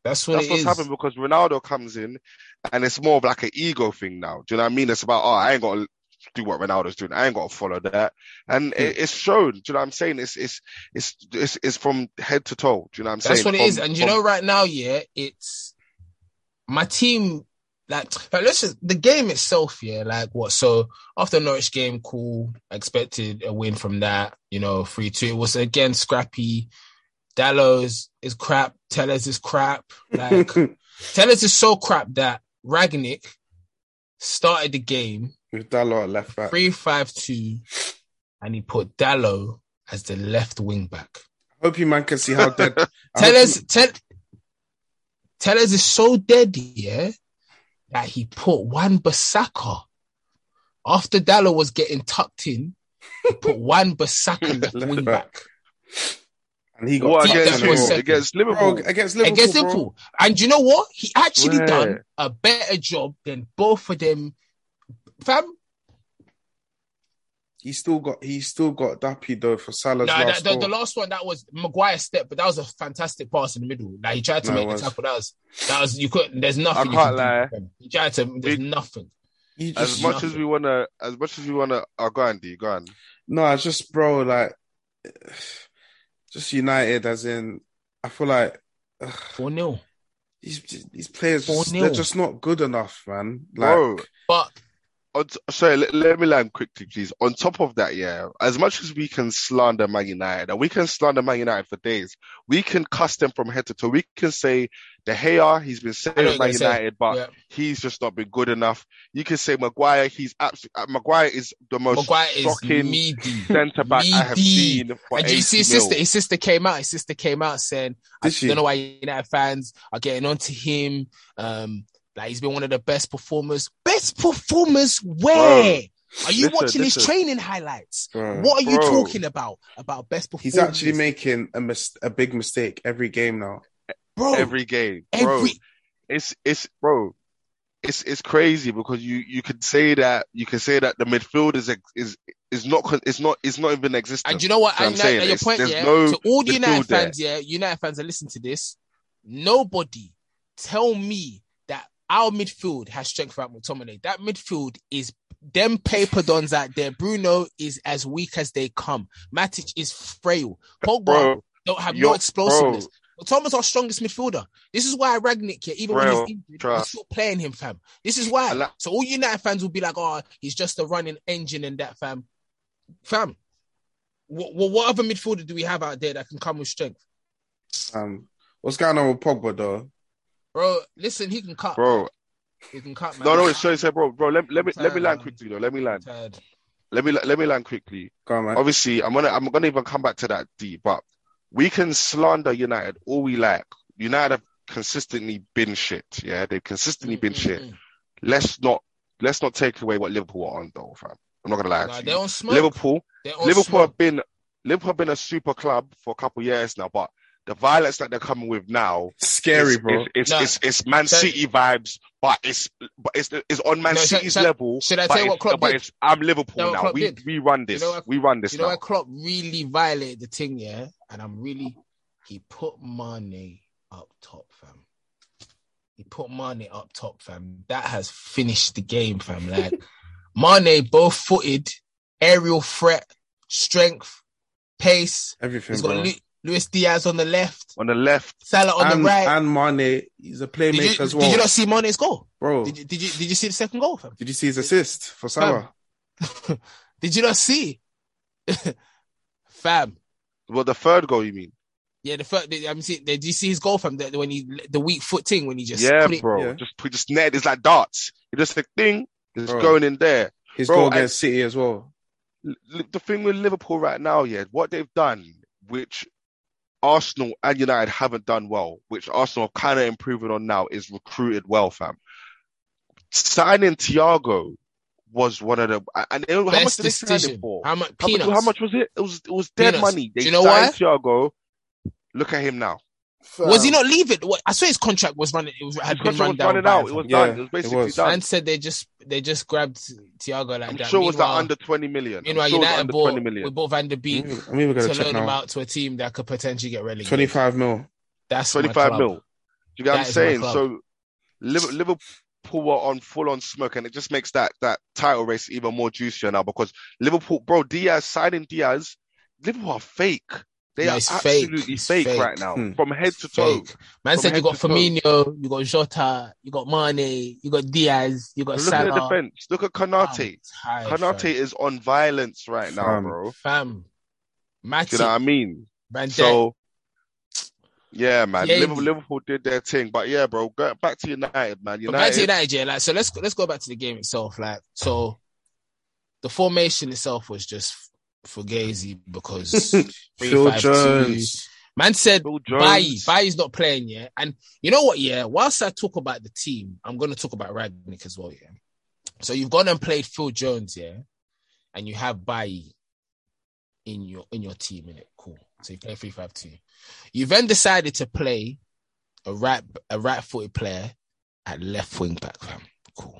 That's what That's it what's is. happened because Ronaldo comes in and it's more of like an ego thing now. Do you know what I mean? It's about, oh, I ain't got to do what Ronaldo's doing. I ain't got to follow that. And Hmm. it, it's shown. Do you know what I'm saying? It's, it's, it's, it's, it's from head to toe. Do you know what I'm That's saying? what it From- is. And you from- know, right now, yeah, it's my team. Like, like, let's just the game itself, yeah. Like what? So after Norwich game, cool. Expected a win from that. You know, three two. It was again scrappy. Dallo's is crap. Tellers is crap. Like Tellers is so crap that Ragnick started the game With Dalot at left back. three five two, and he put Dallo as the left wing back. I hope you man can see how dead. I hope Tellers, you- tell, Tellers is so dead, yeah, that he put Wan Bissaka after Dallo was getting tucked in. He put Wan Bissaka left Left wing back. back And he got What tucked against in that as for a well. who? second. Against Liverpool. Bro, against Liverpool, against bro. Liverpool. And you know what? He actually Swear. done a better job than both of them. Fam, He still got he still got Dappy though for Salah's no, last the, the, goal. the last one that was Maguire's step, but that was a fantastic pass in the middle. Like he tried to No, it make the was. tackle. That was that was you couldn't. There's nothing I you can't can lie. do. Fam. He tried to. There's Big- nothing. You As just much nothing. as we wanna, as much as we wanna, oh, go on, D, go on. no, it's just bro, like just United as in I feel like ugh, four nil. these these players just, four nil. they're just not good enough, man. Like Bro, But on t- sorry, let, let me land quickly, please. On top of that, yeah, as much as we can slander Man United, and we can slander Man United for days, we can cuss them from head to toe. We can say De Gea, he's been I saying know with what Man you're gonna say. United, but Yeah. he's just not been good enough. You can say Maguire, he's absolutely Maguire is the most Maguire is shocking meaty. centre back I have Meaty. seen for And did you see his eighty sister? mil. His sister came out. His sister came out saying, "I Did she? don't know why United fans are getting onto him. Um, like he's been one of the best performers. Best performers where? Are you listen, watching his listen. training highlights? bro, What are you Bro. talking about? About best performers? he's actually making a mis- a big mistake every game now. bro Every game, bro. every It's it's bro. It's it's crazy because you you could say that you can say that the midfield is ex- is is not con- it's not it's not even existent. And you know what? So I'm And, saying and your it's- point, there's yeah. no To all the midfield United there. fans, yeah, United fans that listen to this, nobody tell me that our midfield has strength without McTominay. That midfield is them paper dons out there. Bruno is as weak as they come. Matic is frail. Pogba Bro, don't have no you're- explosiveness. Thomas our strongest midfielder. This is why Ragnick, yeah, even when Bro, he's injured, trust. he's still playing him, fam. This is why. And that- So all United fans will be like, "Oh, he's just a running engine," and that, fam, fam. What, what, what other midfielder do we have out there that can come with strength, Um, what's going on with Pogba though? bro? Listen, he can cut, bro. He can cut, man. No, no, it's sorry, sorry, bro, bro. Let, let me I'm let me tired, land man. quickly though. Let me I'm land. tired. Let me let me land quickly. Go on, man. Obviously, I'm gonna I'm gonna even come back to that D, but we can slander United all we like. United have consistently been shit. Yeah, they've consistently been Mm, shit. mm, mm. Let's not let's not take away what Liverpool are on though, fam. I'm not gonna lie Nah, to you. they're on smoke. Liverpool, They're on Liverpool smoke. have been Liverpool have been a super club for a couple of years now, but the violence that they're coming with now, Scary, is, bro. It's, it's, Nah. it's, it's Man Should I- City vibes, but it's but it's it's on Man No, should- City's should I- level. should I but tell you it's- what Klopp but did? it's, I'm You Liverpool know what now. Klopp We did? we run this. You know what- we run this You know now. why Klopp really violated the thing, yeah? And I'm really, he put Mane up top, fam. He put Mane up top, fam. That has finished the game, fam. Like, Mane, both footed, aerial threat, strength, pace. Everything, He's got bro. Lu- Luis Diaz on the left, On the left, Salah on and the right. and Mane, he's a did, playmaker you, as well. did you not see Mane's goal? Bro, Did you, did you did you see the second goal, fam? did you see his assist for Salah? Did you not see? Fam. well, the third goal, you mean? Yeah, the first, I'm seeing. Did you see his goal from the, when he the weak foot thing when he just Yeah, put it, bro. yeah. Just put just net. It's like darts. You just a thing. It's Bro. going in there. His Bro, goal I- against City as well. L- The thing with Liverpool right now, yeah, what they've done, which Arsenal and United haven't done well, which Arsenal are kind of improving on now, is recruited well, fam. Signing Thiago was one of the and it, how much best did they sign him decision. for? How much How much, peanuts? how much was it? It was it was dead Peanuts. money. They Do you know signed why? Thiago. Look at him now. Was he not leaving? What, I swear his contract was running. It was had His been contract run was down. running by out. him. It was Yeah, done. It was it basically was. done. And said they just they just grabbed Thiago like I'm that. sure it was that Meanwhile- under twenty million. I'm Meanwhile, sure it was United under bought twenty million. we bought Van der Beek I'm even to gonna check loan him now. out to a team that could potentially get relegated. Twenty-five mil. That's my twenty-five club. mil. you get what I'm That is my saying? club. So Liv- Liverpool were on full on smoke, and it just makes that that title race even more juicier now because Liverpool, bro, Diaz signing Diaz, Liverpool are fake. They No, are it's fake. absolutely It's fake, fake. right now, Hmm. from head It's to toe. fake. Man From said you head got to toe. Firmino, you got Jota, you got Mane, you got Diaz, you got Look at the Salah. defense. Look at I'm Konate. tired, Konate fam. is on violence right now, Fam. bro. Fam. Do you know what Matip, I mean? Van Dijk. So, yeah, man. Jamie. Liverpool, Liverpool did their thing, but yeah, bro. Go back to United, man. But back to United. United, yeah. Like, so let's let's go back to the game itself. Like, so the formation itself was just fugazi because three Phil five two. Jones. Man said Phil Bailly, Jones. Bailly's not playing, yeah. And you know what, yeah? Whilst I talk about the team, I'm gonna talk about Ragnick as well, yeah. So you've gone and played Phil Jones, yeah, and you have Bailly in your in your team, innit? Cool. So you play three five two. You then decided to play a right a right footed player at left wing back, fam. Cool.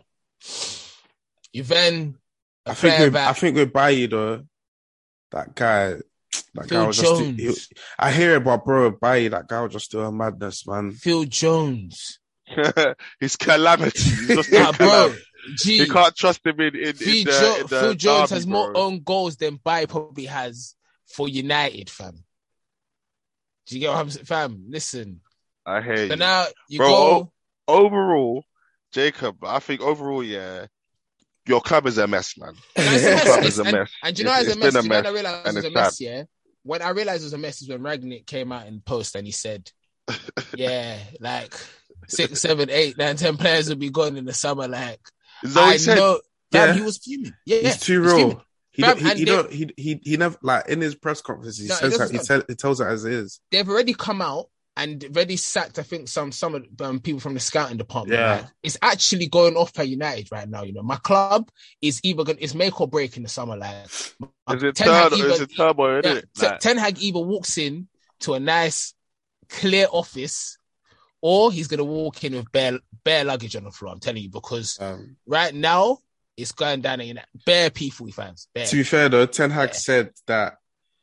You then a I think player with, back, I think with Bailly though, that guy, that Phil guy was just. Jones. He, I hear it, but bro, Bailly, that guy was just doing madness, man. Phil Jones. He's calamity. He's just Nah, bro. calamity. Gee, You can't trust him in, in, Phil, in the, jo- in the Phil Jones derby, has more bro. own goals than Bailly probably has for United, fam. Do you get what I'm saying? Fam, listen. I hear So you. now you Bro, go. Overall, Jacob, I think overall, yeah, your club is a mess, man. No, it's a Your mess. club It's- is a and, mess. and do you know It's- it's a it's mess? been a Do you know when mess, I realized it and was a it's mess, yeah? When I realized it was a mess is when Ragnick came out in post and he said, yeah, like six, seven, eight, nine, ten players will be gone in the summer. Like, Is that what I he said? know. Fam, Yeah. he was fuming. Yeah, He's too he's real. fuming. He Fam, don't, he, and he they- don't he he he never like in his press conferences he No, he says that doesn't he, stop. tell, he tells it as it is. They've already come out and already sacked, I think, some some of the um, people from the scouting department. Yeah. Like, it's actually going off at United right now. You know, my club is either going it's make or break in the summer. Like, Is it Ten Hag turbo? either- Is it turbo? yeah, Isn't it? T- Like, Ten Hag either walks in to a nice, clear office, or he's gonna walk in with bare bare luggage on the floor. I'm telling you, because Um, right now it's going down at United. Bare P forty fans. Bare. to be fair though, Ten Hag Yeah. said that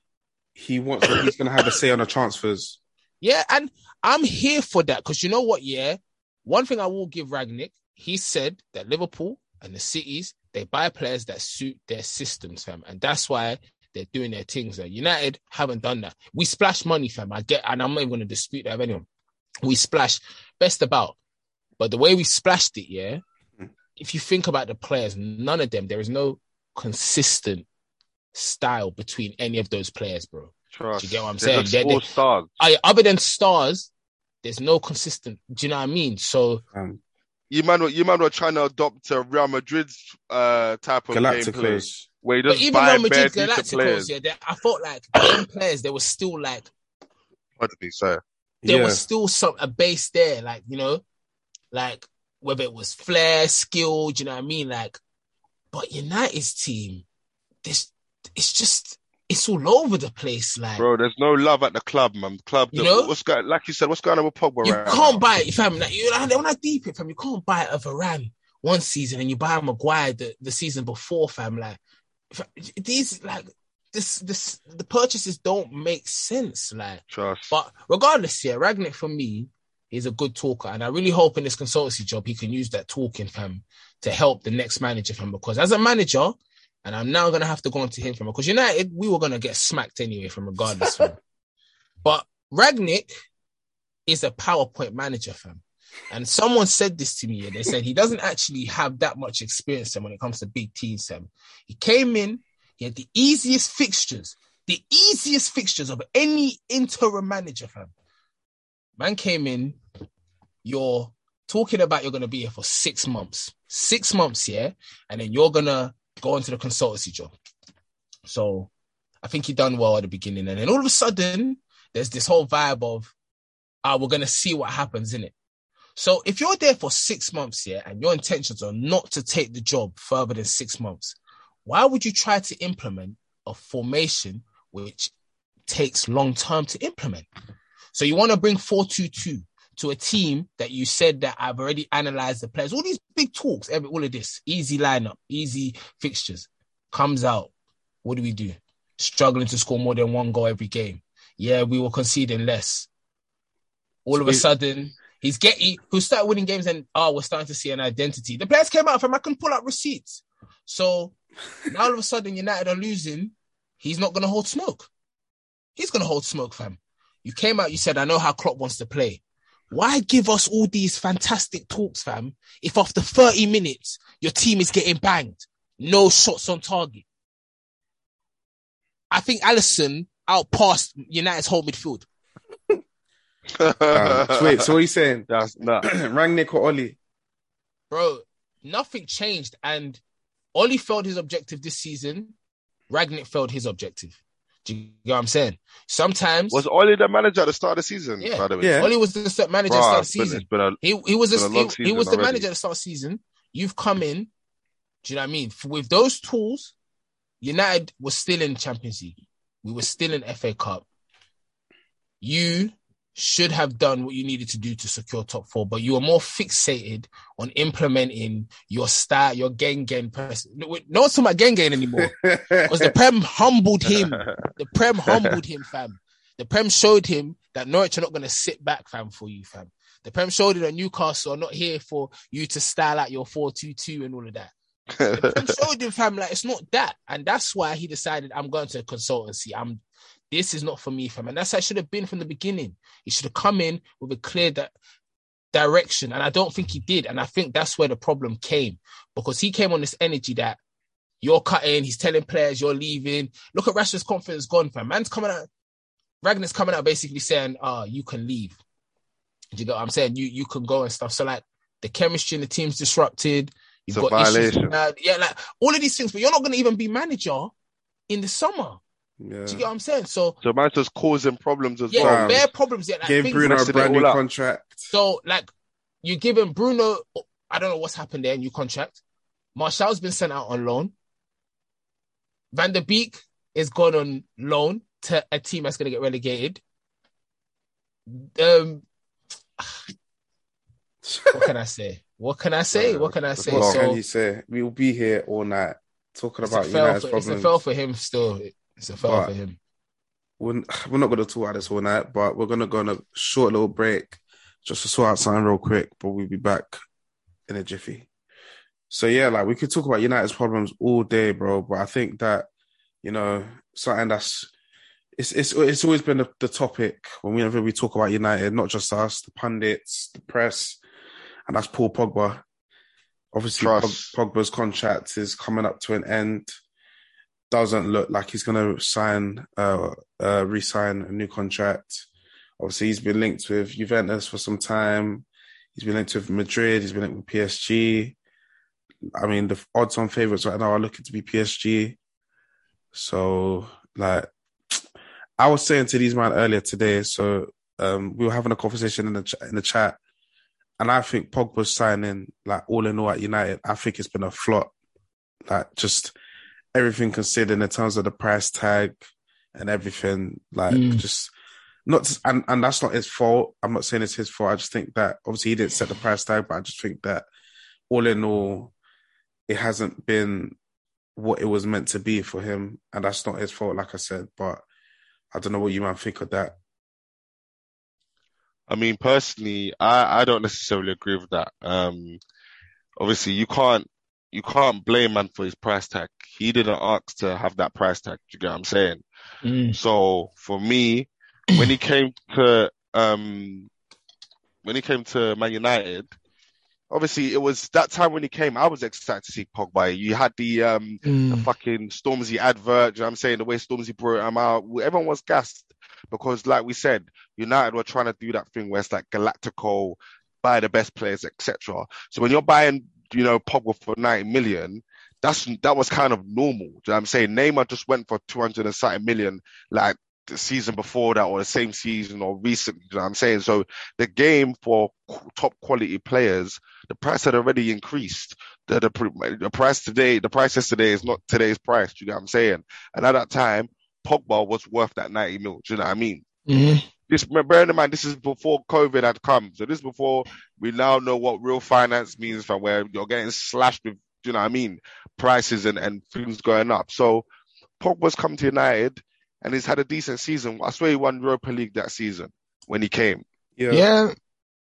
he wants he's going to have a say on the transfers. Yeah, and I'm here for that because you know what? Yeah, one thing I will give Ragnick, he said that Liverpool and the cities they buy players that suit their systems, fam, and that's why they're doing their things. There, United haven't done that. We splash money, fam. I get, and I'm not even going to dispute that of anyone. We splash best about, but the way we splashed it, yeah. If you think about the players, none of them, there is no consistent style between any of those players, bro. trust. Do you get what I'm They're saying? just They're- all they're- stars. I, other than stars, there's no consistent. Do you know what I mean? So Um, You man, were- you man were trying to adopt a Real Madrid's uh, type of gameplay Galacticos. where you but just even buy Real bare Madrid decent Galacticos, players. yeah, they- I felt like them players, they were still like Pardon me, sir. there Yeah. was still some a base there, like you know, like whether it was flair, skill. Do you know what I mean? Like, but United's team, this it's just it's all over the place. Like Bro, there's no love at the club, man. Club, You the- know? what's going, like you said, what's going on with Pogba you right can't now? buy it, fam. Like, you know, when I deep it, fam, you can't buy a Varane one season and you buy a Maguire the, the season before, fam. Like fam, these, like this, this, the purchases don't make sense. Like, Trust. but regardless, yeah, Ragnick for me is a good talker, and I really hope in this consultancy job he can use that talking, fam, to help the next manager, fam. Because as a manager, and I'm now gonna have to go on to him, fam, because United we were gonna get smacked anyway, from regardless, fam. But Ragnick is a PowerPoint manager, fam. And someone said this to me, and they said he doesn't actually have that much experience, fam, when it comes to big teams, fam. He came in, he had the easiest fixtures, the easiest fixtures of any interim manager, fam. Man came in, you're talking about you're going to be here for six months. Six months, yeah? And then you're going to go into the consultancy job. So I think he done well at the beginning. And then all of a sudden, there's this whole vibe of, ah, we're going to see what happens, innit? So if you're there for six months, yeah, and your intentions are not to take the job further than six months, why would you try to implement a formation which takes long term to implement? So you want to bring four two two to a team that you said that I've already analyzed the players. All these big talks, every, all of this, easy lineup, easy fixtures, comes out. What do we do? Struggling to score more than one goal every game. Yeah, we were conceding less. All of a So- sudden, He's getting, who started winning games and, oh, we're starting to see an identity. The players came out, fam, I can pull out receipts. So now all of a sudden United are losing. He's not going to hold smoke. He's going to hold smoke, fam. You came out, you said, I know how Klopp wants to play. Why give us all these fantastic talks, fam, if after thirty minutes, your team is getting banged? No shots on target. I think Alisson outpassed United's whole midfield. um, so wait, so what are you saying? That's not Rangnick or Oli? Bro, nothing changed. And Oli failed his objective this season. Rangnick failed his objective. Do you get what I'm saying? Sometimes... Was Oli the manager at the start of the season? Yeah, by the way? Yeah. Oli was the manager Bruh, at the start of the it's been- season. it's been a- He, he was, it's a, been a long he, he was the season manager already. at the start of the season. You've come in. Do you know what I mean? For, with those tools, United was still in Champions League. We were still in F A Cup. You should have done what you needed to do to secure top four, but you were more fixated on implementing your style, your gang gang person. No one's talking about gang gang anymore because the Prem humbled him. The Prem humbled him, fam. The Prem showed him that Norwich are not going to sit back, fam, for you, fam. The Prem showed him that Newcastle are not here for you to style out your four two two and all of that. The Prem showed him, fam, like, it's not that. And that's why he decided, I'm going to a consultancy. I'm, this is not for me, fam. And that's how it should have been from the beginning. He should have come in with a clear di- direction. And I don't think he did. And I think that's where the problem came, because he came on this energy that you're cutting, he's telling players you're leaving. Look at Rashford's confidence gone, fam. Man's coming out, Ragnar's coming out basically saying, oh, you can leave. Do you get what I'm saying? You you can go and stuff. So, like, the chemistry in the team's disrupted. You've It's a got issues. violation. Uh, yeah, like, all of these things. But you're not going to even be manager in the summer. Yeah. Do you get what I'm saying? So, So man's just causing problems as yeah, well. Wow. bare problems. Yeah, like, Gave things- Bruno a messing it brand new all up. contract. So, like, you're giving Bruno, I don't know what's happened there, new contract. Martial's been sent out on loan. Van der Beek is gone on loan to a team that's going to get relegated. Um, what can I say? What can I say? What can I say? What So, can you say? We will be here all night talking it's a, about fail United's for, it's a problems. fail for him still. It's a fail But- for him. We're, we're not going to talk about this all night, but we're going to go on a short little break just to sort out something real quick, but we'll be back in a jiffy. So, yeah, like, we could talk about United's problems all day, bro, but I think that, you know, something that's, it's it's it's always been the, the topic whenever we talk about United, not just us, the pundits, the press, and that's Paul Pogba. Obviously, Pog, Trust. Pogba's contract is coming up to an end. Doesn't look like he's going to sign, uh, uh, re-sign a new contract. Obviously, he's been linked with Juventus for some time. He's been linked with Madrid. He's been linked with P S G. I mean, the odds-on favourites right now are looking to be P S G. So, like, I was saying to these man earlier today, so um, we were having a conversation in the ch- in the chat, and I think Pogba's signing, like, all in all at United, I think it's been a flop. Like, just everything considered in terms of the price tag and everything, like, Mm. just not, and, and that's not his fault. I'm not saying it's his fault. I just think that obviously he didn't set the price tag, but I just think that all in all, it hasn't been what it was meant to be for him, and that's not his fault, like I said. But I don't know what you might think of that. I mean, personally, I, I don't necessarily agree with that. Um, obviously, you can't you can't blame man for his price tag. He didn't ask to have that price tag. Do you get what I'm saying? Mm. So for me, when he came to um, when he came to Man United, obviously it was that time when he came. I was excited to see Pogba. You had the um, the Mm. fucking Stormzy advert. Do you know what I'm saying? The way Stormzy brought him out, everyone was gassed because, like we said, United were trying to do that thing where it's like Galactico, buy the best players, et cetera. So when you're buying, you know, Pogba for ninety million, that's that was kind of normal. Do you know what I'm saying? Neymar just went for two hundred and something million, like the season before that, or the same season, or recently. Do you know what I'm saying? So the game for qu- top quality players, the price had already increased. The, the pr- the price today, the price yesterday is not today's price. Do you know what I'm saying? And at that time, Pogba was worth that ninety mil. Do you know what I mean? Mhm. This, bearing in mind, this is before COVID had come. So this is before we now know what real finance means, from where you're getting slashed with, do you know what I mean, prices and, and things going up. So Pogba's come to United and he's had a decent season. I swear he won Europa League that season when he came. Yeah. Yeah.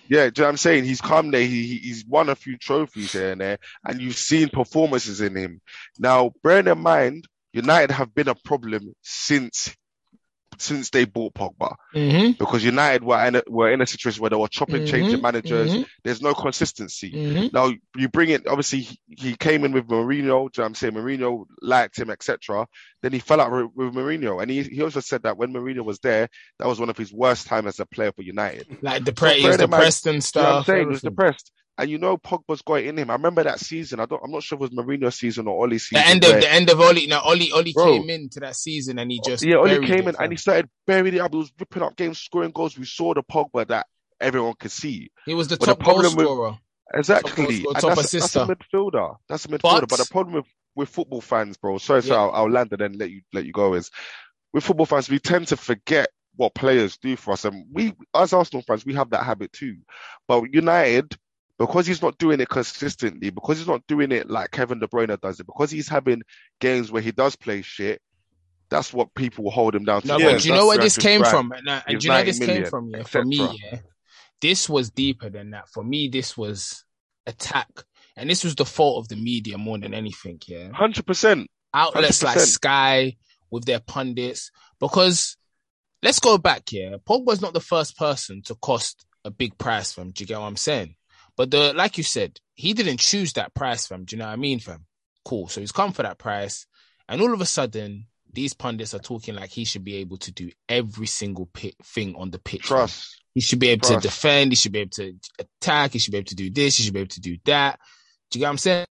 Yeah, do you know what I'm saying? He's come there, he, he- he's won a few trophies here and there, and you've seen performances in him. Now, bearing in mind, United have been a problem since since they bought Pogba. Mm-hmm. Because United were in a, were in a situation where they were chopping, changing Mm-hmm. managers. Mm-hmm. There's no consistency. Mm-hmm. Now you bring it. Obviously, he, he came in with Mourinho. Do you know what I'm saying? Mourinho liked him, et cetera. Then he fell out with, with Mourinho, and he he also said that when Mourinho was there, that was one of his worst times as a player for United. Like So depre- he was bearing in mind, depressed and do you know what I'm stuff. saying? He was Everything. depressed. And you know Pogba's got it in him. I remember that season. I don't. I'm not sure if it was Mourinho's season or Ollie's The season. end of where the end of Oli. Now Oli Oli Bro. came into that season and he just Yeah, Oli buried came it, in and he fam. started burying it up. He was ripping up games, scoring goals. We saw the Pogba that everyone could see. He was the But the top goal problem with scorer, top goal exactly, scorer, and top that's that's a assister. midfielder. That's a midfielder. But But the problem with with football fans, bro. Sorry, yeah, sorry, I'll, I'll land and then let you let you go. Is with football fans, we tend to forget what players do for us, and we, as Arsenal fans, we have that habit too. But United, because he's not doing it consistently, because he's not doing it like Kevin De Bruyne does it, because he's having games where he does play shit, that's what people will hold him down to. no, Yeah, but do you know where this three hundred came grand, from? And, uh, and gives do you know where ninety this came million, from? Yeah, for et cetera. me, yeah, this was deeper than that. For me, this was attack, and this was the fault of the media more than anything. Yeah, one hundred percent. outlets like one hundred percent. Sky with their pundits, because let's go back here. Pogba's not the first person to cost a big price, fam. Do you get what I'm saying? But the like you said, he didn't choose that price, fam. Do you know what I mean, fam? Cool. So he's come for that price, and all of a sudden, these pundits are talking like he should be able to do every single pit thing on the pitch. fam. Trust. He should be able Trust. to defend. He should be able to attack. He should be able to do this. He should be able to do that. Do you get what I'm saying?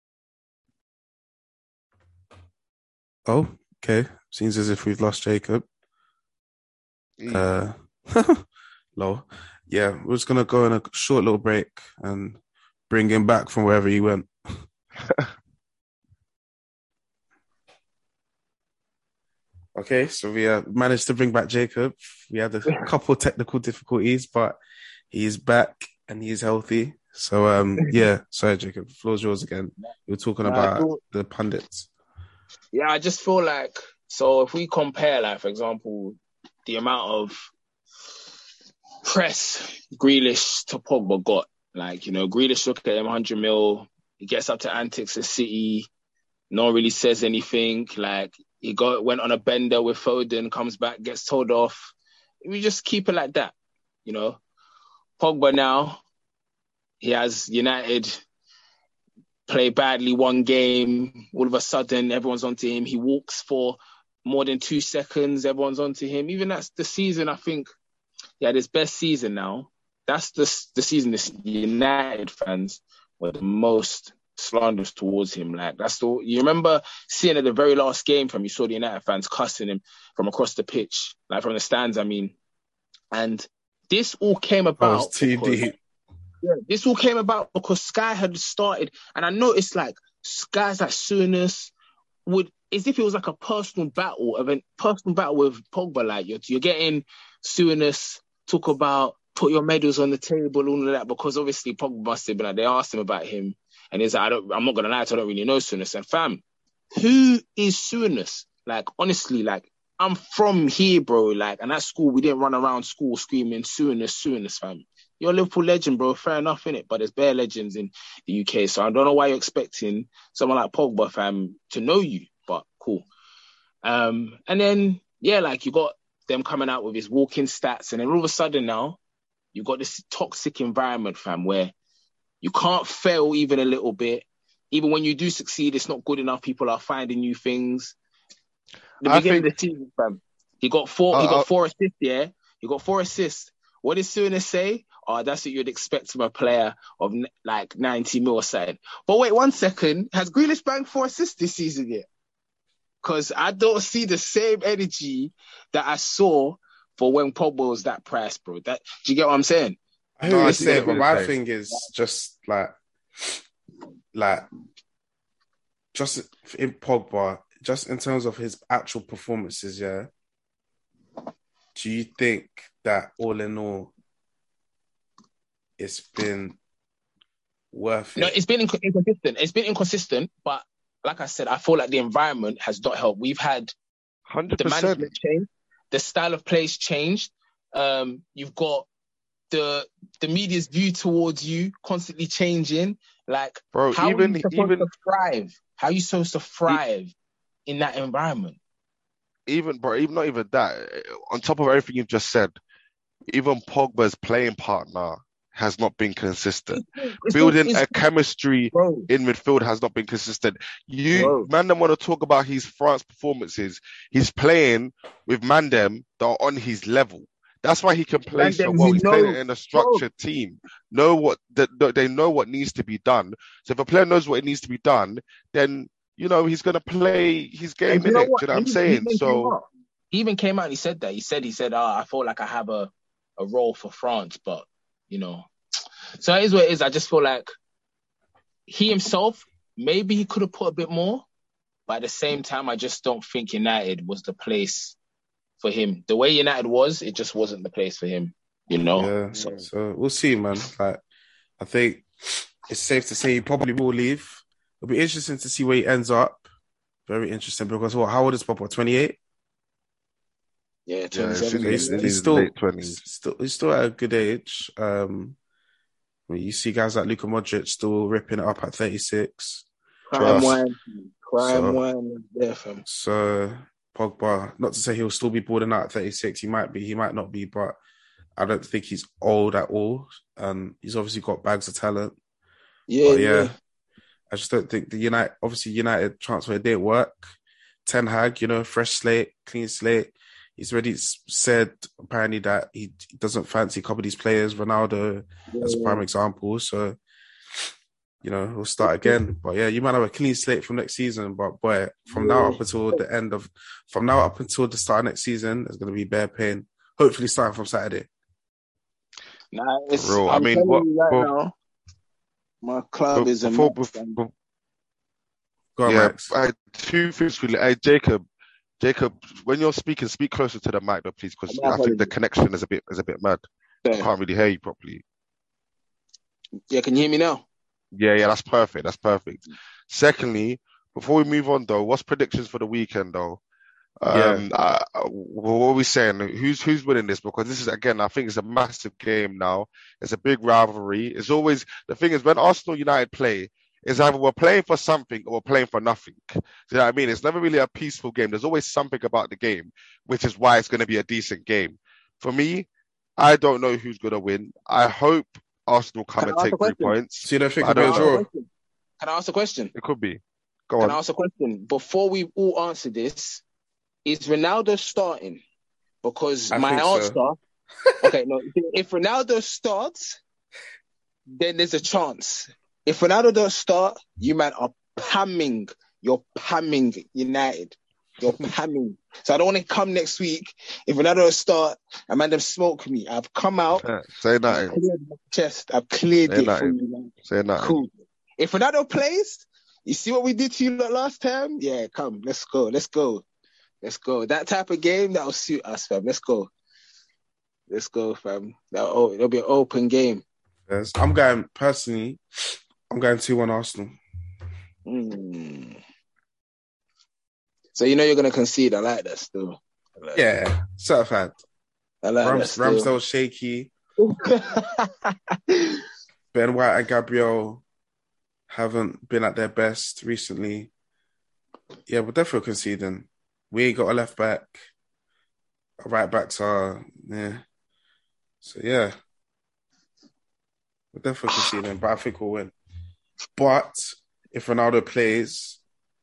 Oh, okay. Seems as if we've lost Jacob. Mm. Uh, low. Yeah, we're just gonna go on a short little break and bring him back from wherever he went. Okay, so we uh, managed to bring back Jacob. We had a couple technical difficulties, but he's back and he's healthy. So um, yeah, sorry, Jacob. The floor's yours again. You were talking Nah, about cool. the pundits. Yeah, I just feel like, so if we compare, like, for example, the amount of press Grealish to Pogba got, like, you know, Grealish look at him one hundred mil, he gets up to antics at City, no one really says anything, like, he got went on a bender with Foden, comes back, gets told off. We just keep it like that, you know. Pogba now, he has United play badly one game, all of a sudden everyone's onto him. He walks for more than two seconds, everyone's onto him. Even that's the season, I think, he had his best season now. That's the, the season the United fans were the most slanderous towards him. Like, that's the, you remember seeing at the very last game from, you saw the United fans cussing him from across the pitch, like from the stands, I mean. And this all came That about. was too because- deep. Yeah, this all came about because Sky had started, and I noticed like guys like Souness would, as if it was like a personal battle of a personal battle with Pogba. Like you're, you're getting Souness talk about put your medals on the table, all of that, because obviously Pogba must have been like, they asked him about him, and he's like, I don't, I'm not gonna lie, I don't really know Souness. And fam, who is Souness? Like honestly, like I'm from here, bro. Like, and at school we didn't run around school screaming Souness, Souness, fam. You're a Liverpool legend, bro. Fair enough, innit? But there's bare legends in the U K. So I don't know why you're expecting someone like Pogba, fam, to know you. But cool. Um, and then, yeah, like you got them coming out with his walking stats. And then all of a sudden now, you got this toxic environment, fam, where you can't fail even a little bit. Even when you do succeed, it's not good enough. People are finding new things. The I beginning think- of the season, fam, he got four, he Uh, got uh, four assists, yeah? He got four assists. What did Souness say? Oh, that's what you'd expect from a player of n- like ninety mil side. But wait one second. Has Grealish banged four assists this season yet? Because I don't see the same energy that I saw for when Pogba was that price, bro. That, do you get what I'm saying? I hear No, what I you're see saying, what but you're my saying. thing is just like, like, just in Pogba, just in terms of his actual performances, yeah. Do you think that all in all, it's been worth it? No, it's been inc- inconsistent. It's been inconsistent, but like I said, I feel like the environment has not helped. We've had one hundred the percent. management changed, the style of play changed. Um, you've got the the media's view towards you constantly changing. Like, Bro, how even- are you supposed even- to thrive? How are you supposed to thrive in that environment? even bro, even not even that. On top of everything you've just said, even Pogba's playing partner has not been consistent. It's Building not- a it's- chemistry bro, in midfield has not been consistent. You Bro. Mandem want to talk about his France performances. He's playing with Mandem that are on his level. That's why he can play so Mandem well. who He's playing knows- in a structured team. Know what that they know what needs to be done. So if a player knows what it needs to be done, then you know he's gonna play his game And in you know it. what? Do you know what I'm He- he saying? even came So out- he even came out and he said that. He said, he said, ah, I feel like I have a, a role for France, but, you know. So it is what it is. I just feel like he himself, maybe he could have put a bit more, but at the same time, I just don't think United was the place for him. The way United was, it just wasn't the place for him, you know? Yeah, So, so we'll see, man. Like, I think it's safe to say he probably will leave. It'll be interesting to see where he ends up. Very interesting because what? How old is Papa? twenty-eight. yeah, yeah, twenty-seven. he's, He's, in he's his still, late twenties. he's still, he's still at a good age. Um, I mean, you see guys like Luka Modric still ripping it up at thirty-six. Prime Trust. wine. Prime So- wine there, fam. So Pogba, not to say he'll still be balling out at thirty-six. He might be, he might not be, but I don't think he's old at all. And he's obviously got bags of talent. Yeah, But yeah, yeah. I just don't think the United, obviously United transfer didn't work. Ten Hag, you know, fresh slate, clean slate. He's already s- said apparently that he doesn't fancy a couple of these players, Ronaldo as a prime example. So, you know, we'll start again. But yeah, you might have a clean slate from next season. But boy, from now up until the end of, from now up until the start of next season, there's going to be bare pain. Hopefully starting from Saturday. Nah, it's, For real. I I'm mean, telling what- you right what- now, my club Be- is a before, mess, before, fam. Go on, yeah, Max. I, two things really. Hey, Jacob, Jacob, when you're speaking, speak closer to the mic, though, please, because My I think the apologies. connection is a bit is a bit mad. I Yeah. can't really hear you properly. Yeah, can you hear me now? Yeah, yeah, that's perfect. That's perfect. Secondly, before we move on, though, what's predictions for the weekend, though? Um, uh, what are we saying? Who's who's winning this? Because this is again, I think it's a massive game now. It's a big rivalry. It's always the thing is when Arsenal United play, it's either we're playing for something or we're playing for nothing. Do you know what I mean? It's never really a peaceful game. There's always something about the game, which is why it's going to be a decent game. For me, I don't know who's going to win. I hope Arsenal come Can and I ask take a three question? points. So you don't think I it'll be don't a Can I know. draw? ask a question? Can I ask a question? It could be. Go Can on. I ask a question? Before we all answer this, is Ronaldo starting? Because I my think so. answer, okay, no, if Ronaldo starts, then there's a chance. If Ronaldo don't start, you man are pamming. You're pamming United. You're pamming. So I don't want to come next week. If Ronaldo don't start, and man them smoke me. I've come out. Yeah, say I've nothing. cleared my chest. I've cleared Say it for nothing. you, man. Say nothing. Cool. If Ronaldo plays, you see what we did to you lot last time? Yeah, come, let's go, let's go, let's go. That type of game that'll suit us, fam. Let's go, let's go, fam. That'll, oh, it'll be an open game. Yes. I'm going, personally, I'm going two one Arsenal. Mm. So you know you're gonna concede. I like that still. I like Yeah, certified. I like Rams, that still. Ramsdale shaky. Ben White and Gabriel haven't been at their best recently. Yeah, we're definitely conceding. We ain't got a left back. Our right backs are, yeah. So, yeah. We're definitely conceding, but I think we'll win. But if Ronaldo plays,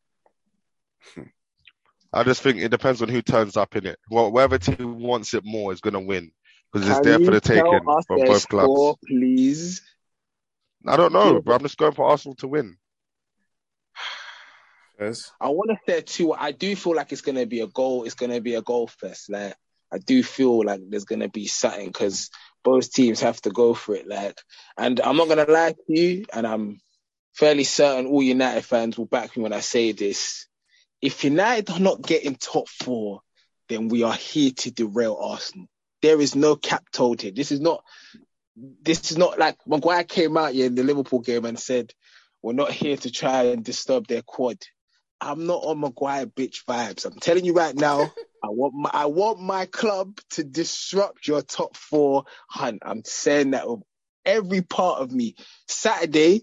I just think it depends on who turns up in it. Well, whoever team wants it more is going to win because it's Can there for you the tell taking us from their both clubs. score, please? I don't know, Yeah. but I'm just going for Arsenal to win. yes. I want to say too. I do feel like it's gonna be a goal. It's gonna be a goal fest. Like I do feel like there's gonna be something because both teams have to go for it. Like, and I'm not gonna lie to you, and I'm fairly certain all United fans will back me when I say this. If United are not getting top four, then we are here to derail Arsenal. There is no cap told here. This is not. This is not like Maguire came out here in the Liverpool game and said, "We're not here to try and disturb their quad." I'm not on Maguire bitch vibes. I'm telling you right now, I want my I want my club to disrupt your top four hunt. I'm saying that with every part of me. Saturday,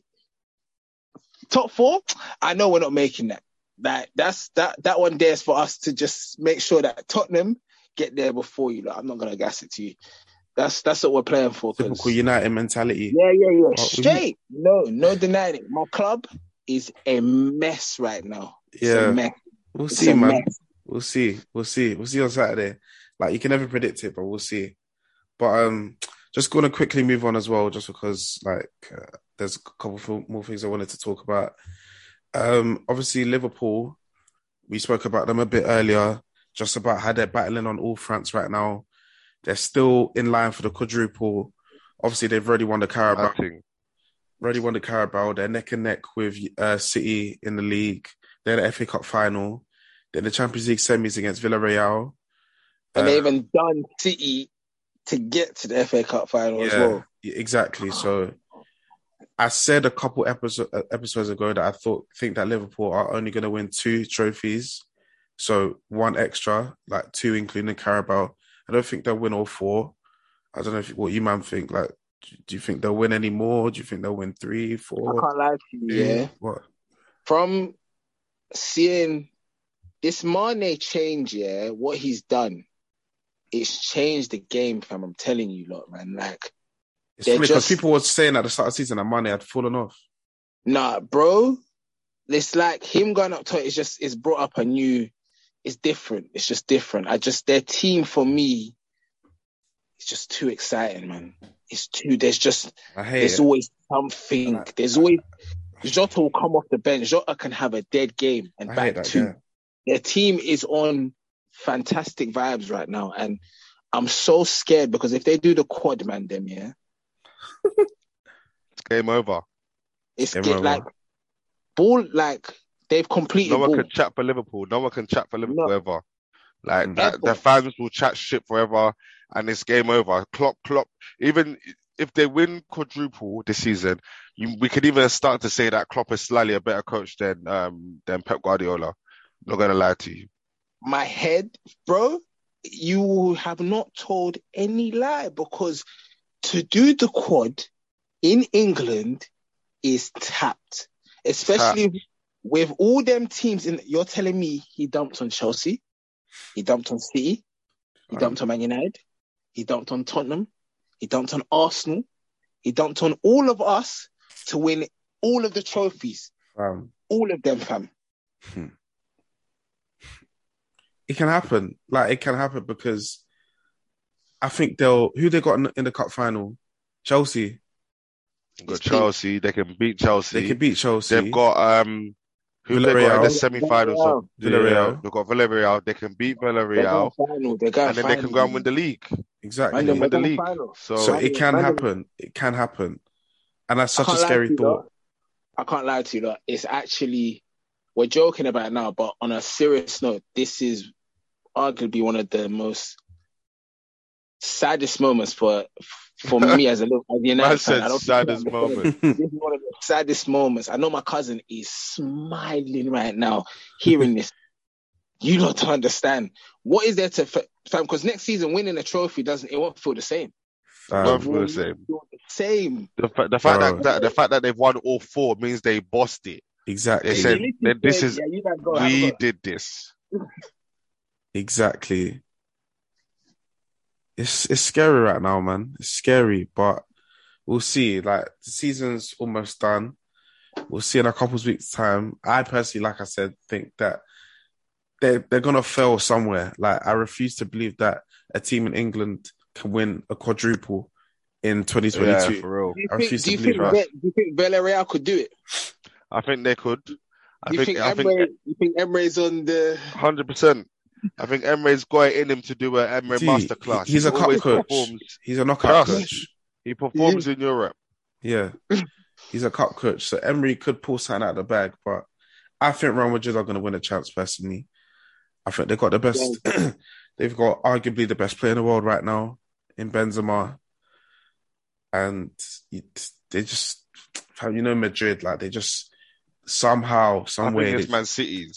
top four. I know we're not making that. That that's that that one there is for us to just make sure that Tottenham get there before you. Like, I'm not gonna gas it to you. That's that's what we're playing for. Typical United mentality. Yeah, yeah, yeah. Oh, Straight. No, no denying it. My club is a mess right now. It's Yeah. a mess. We'll It's see, a man. mess. We'll see. We'll see. We'll see on Saturday. Like, you can never predict it, but we'll see. But um, just going to quickly move on as well, just because like uh, there's a couple more things I wanted to talk about. Um, obviously Liverpool, we spoke about them a bit earlier, just about how they're battling on all fronts right now. They're still in line for the quadruple. Obviously, they've already won the Carabao. Acting. Already won the Carabao. They're neck and neck with uh, City in the league. They're the F A Cup final. They're in the Champions League semis against Villarreal. And Uh, they even done City to get to the F A Cup final as yeah, well. exactly. So I said a couple episode, episodes ago that I thought think that Liverpool are only going to win two trophies. So one extra, like two including the Carabao. I don't think they'll win all four. I don't know if, what you man think. Like, do you think they'll win any more? Do you think they'll win three, four? I can't lie to you, two? yeah. What? From seeing this Mane change, yeah, what he's done, it's changed the game, fam. I'm telling you, lot, man. Like, It's they're funny because just- people were saying at the start of the season that Mane had fallen off. nah, bro. It's like him going up to it. It's just it's brought up a new. It's different. It's just different. I just their team for me. It's just too exciting, man. It's too. There's just. I hate There's it. always something. I- There's always. Jota will come off the bench. Jota can have a dead game and I hate back that two. guy. Their team is on fantastic vibes right now, and I'm so scared because if they do the quad, man, them yeah, It's game over. it's Game get over. like ball like they've completed No one ball. can chat for Liverpool. No one can chat for Liverpool No. ever. Like Mm. that, the fans will chat shit forever, and it's game over. Klopp, Klopp. Even if they win quadruple this season, you, we could even start to say that Klopp is slightly a better coach than um than Pep Guardiola. Not gonna lie to you. My head, bro, you have not told any lie because to do the quad in England is tapped, especially with all them teams. In you're telling me he dumped on Chelsea, he dumped on City, he Wow. dumped on Man United, he dumped on Tottenham, he dumped on Arsenal, he dumped on all of us to win all of the trophies, Um, all of them, fam. it can happen. Like, it can happen because I think they'll. Who they got in, in the cup final? Chelsea. They've got It's peak. Chelsea. They can beat Chelsea. They can beat Chelsea. They've got um who they got in Villarreal. the semi-finals. Of, Villarreal. Yeah, they've got Villarreal. They can beat They're Villarreal, going final. They're going and then they can final. go and win the league. Exactly. Man, them Win the going league. final. So, So Man, it can man, happen. It can happen. And that's I such a can't lie scary to you, thought. lot. I can't lie to you, lot. It's actually, we're joking about it now, but on a serious note, this is arguably one of the most saddest moments for for me as a little as a United man fan. I said don't saddest think you understand. moment. This is one of the saddest moments. I know my cousin is smiling right now hearing this. You lot to understand. What is there to fam? Because next season winning a trophy doesn't it won't feel the same. Um, Don't feel the same. Feel the same. The, fa- the fact Bro. that, that the fact that they've won all four means they bossed it. exactly. They said You that this said, is yeah, you guys go, have a we go. did this. Exactly. It's it's scary right now, man. It's scary, but we'll see. Like, the season's almost done. We'll see in a couple of weeks' time. I personally, like I said, think that they're they're gonna fail somewhere. Like, I refuse to believe that a team in England can win a quadruple in twenty Yeah, twenty-two. for real. Do you I think, refuse do to you believe think, that. Ve- do you think Villarreal could do it? I think they could. I Do you think think, I think Emre, you think Emre's on the... hundred percent. I think Emre's got it in him to do an Emre See, masterclass. he's a cup always coach. performs. He's a knockout Trust. coach. He performs in Europe. Yeah, he's a cup coach. So Emery could pull something out of the bag, but I think Real Madrid are going to win a chance personally. I think they've got the best. They've got arguably the best player in the world right now in Benzema, and it, they just, you know, Madrid, like they just somehow, I some think way, it's they, Man City's.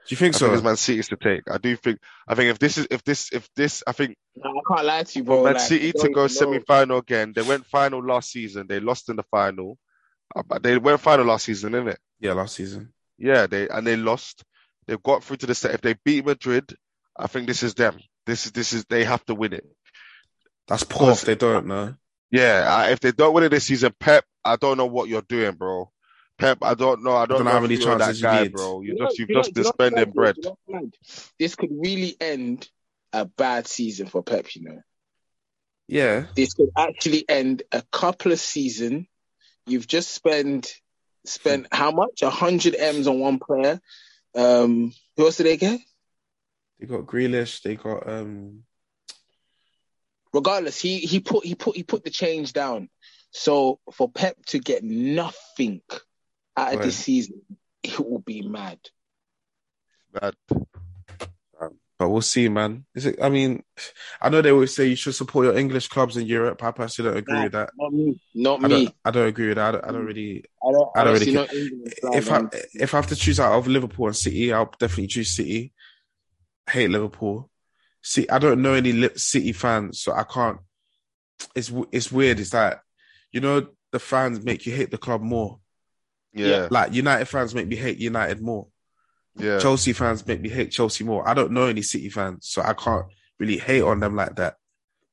you think I so? think it's Man City's to take. I do think. I think if this is if this if this I think No, I can't lie to you, for bro. Man Like, I City don't to go even know. semi-final again, they went final last season. They lost in the final. Uh, But they went final last season, innit? Yeah, last season. Yeah, they and they lost. They've got through to the set. If they beat Madrid, I think this is them. This is this is they have to win it. That's poor if Because they don't know. yeah, I- if they don't win it this season, Pep, I don't know what you're doing, bro. Pep, I don't know. I don't don't know know how if many you're that chances you guy, need. bro. You You know, just you've you know, just you been know, spending you bread. know, you know, this could really end a bad season for Pep, you know. Yeah. This could actually end a couple of seasons. You've just spent spent how much? A hundred M's on one player. Um, who else did they get? They got Grealish. They got um. Regardless, he he put he put he put the change down. So for Pep to get nothing out of Right. this season, it will be mad. Bad. But we'll see, man. Is it? I mean, I know they always say you should support your English clubs in Europe. I personally don't agree Nah, with that. Not me. Not I me. don't. I don't agree with that. I don't, I don't really. I don't I don't really honestly care. not England If I flag, man. if I have to choose out of Liverpool and City, I'll definitely choose City. I hate Liverpool. See, I don't know any Li- City fans, so I can't. It's w- it's weird. It's like, you know, the fans make you hate the club more. Yeah, Like United fans make me hate United more. yeah. Chelsea fans make me hate Chelsea more. I don't know any City fans, so I can't really hate on them like that.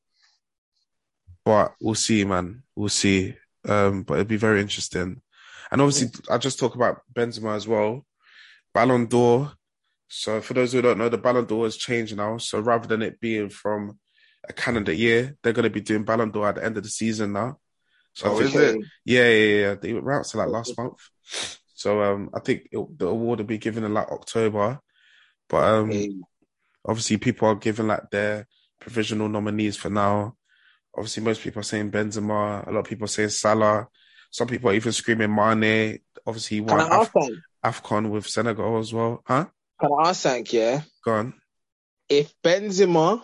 But we'll see, man. We'll see. Um, but it'll be very interesting. And obviously, I just talk about Benzema as well. Ballon d'Or. So for those who don't know, the Ballon d'Or has changed now. So rather than it being from a calendar year, they're going to be doing Ballon d'Or at the end of the season now. So I Oh, think, is it? yeah, yeah, yeah. They were out to like last month. So um, I think it, the award will be given in like October. But um, Hey, obviously, people are giving like their provisional nominees for now. Obviously, most people are saying Benzema. A lot of people are saying Salah. Some people are even screaming Mane. Obviously, he can won I ask Af- something? AFCON with Senegal as well. Huh? Can I ask something? Yeah. Go on. If Benzema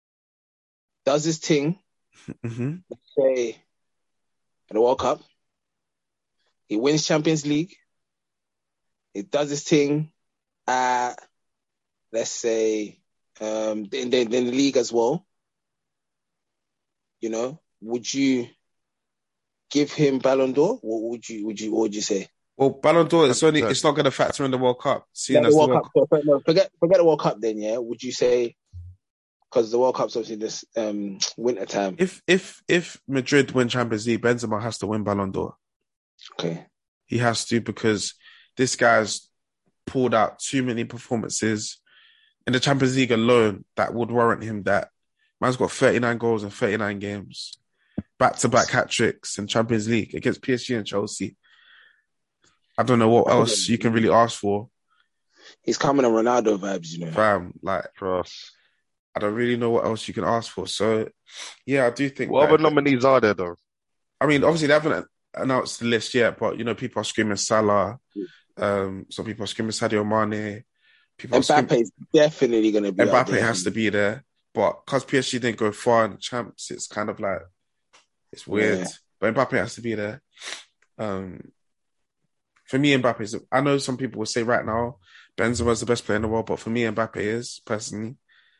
does his thing, Mm-hmm. say at the World Cup, he wins Champions League, he does his thing at, let's say, um, in the, in the league as well. You know, would you give him Ballon d'Or? What would you would you what would you say? Well, Ballon d'Or, it's only one hundred percent. it's not going to factor in the World Cup, seeing Like as the the World World Cup. So, no, forget forget the World Cup then. Yeah, would you say because the World Cup's obviously this um winter time? If if if Madrid win Champions League, Benzema has to win Ballon d'Or. Okay. He has to because this guy's pulled out too many performances in the Champions League alone that would warrant him that. Man's got thirty-nine goals in thirty-nine games, back-to-back hat tricks in Champions League against P S G and Chelsea. I don't know what else you can really ask for, He's coming on Ronaldo vibes, you know. fam. Like, Trust. I don't really know what else you can ask for. So, yeah, I do think. What that- other nominees are there though? I mean, obviously they haven't announced the list yet, but you know, people are screaming Salah. Um, some people are screaming Sadio Mane. People are screaming, Mbappe is definitely going to be out Mbappe there. has to be there, but because P S G didn't go far in the champs, it's kind of like it's weird. Yeah. But Mbappe has to be there. Um, for me, Mbappe is. I know some people will say right now Benzema is the best player in the world, but for me, Mbappe is personally.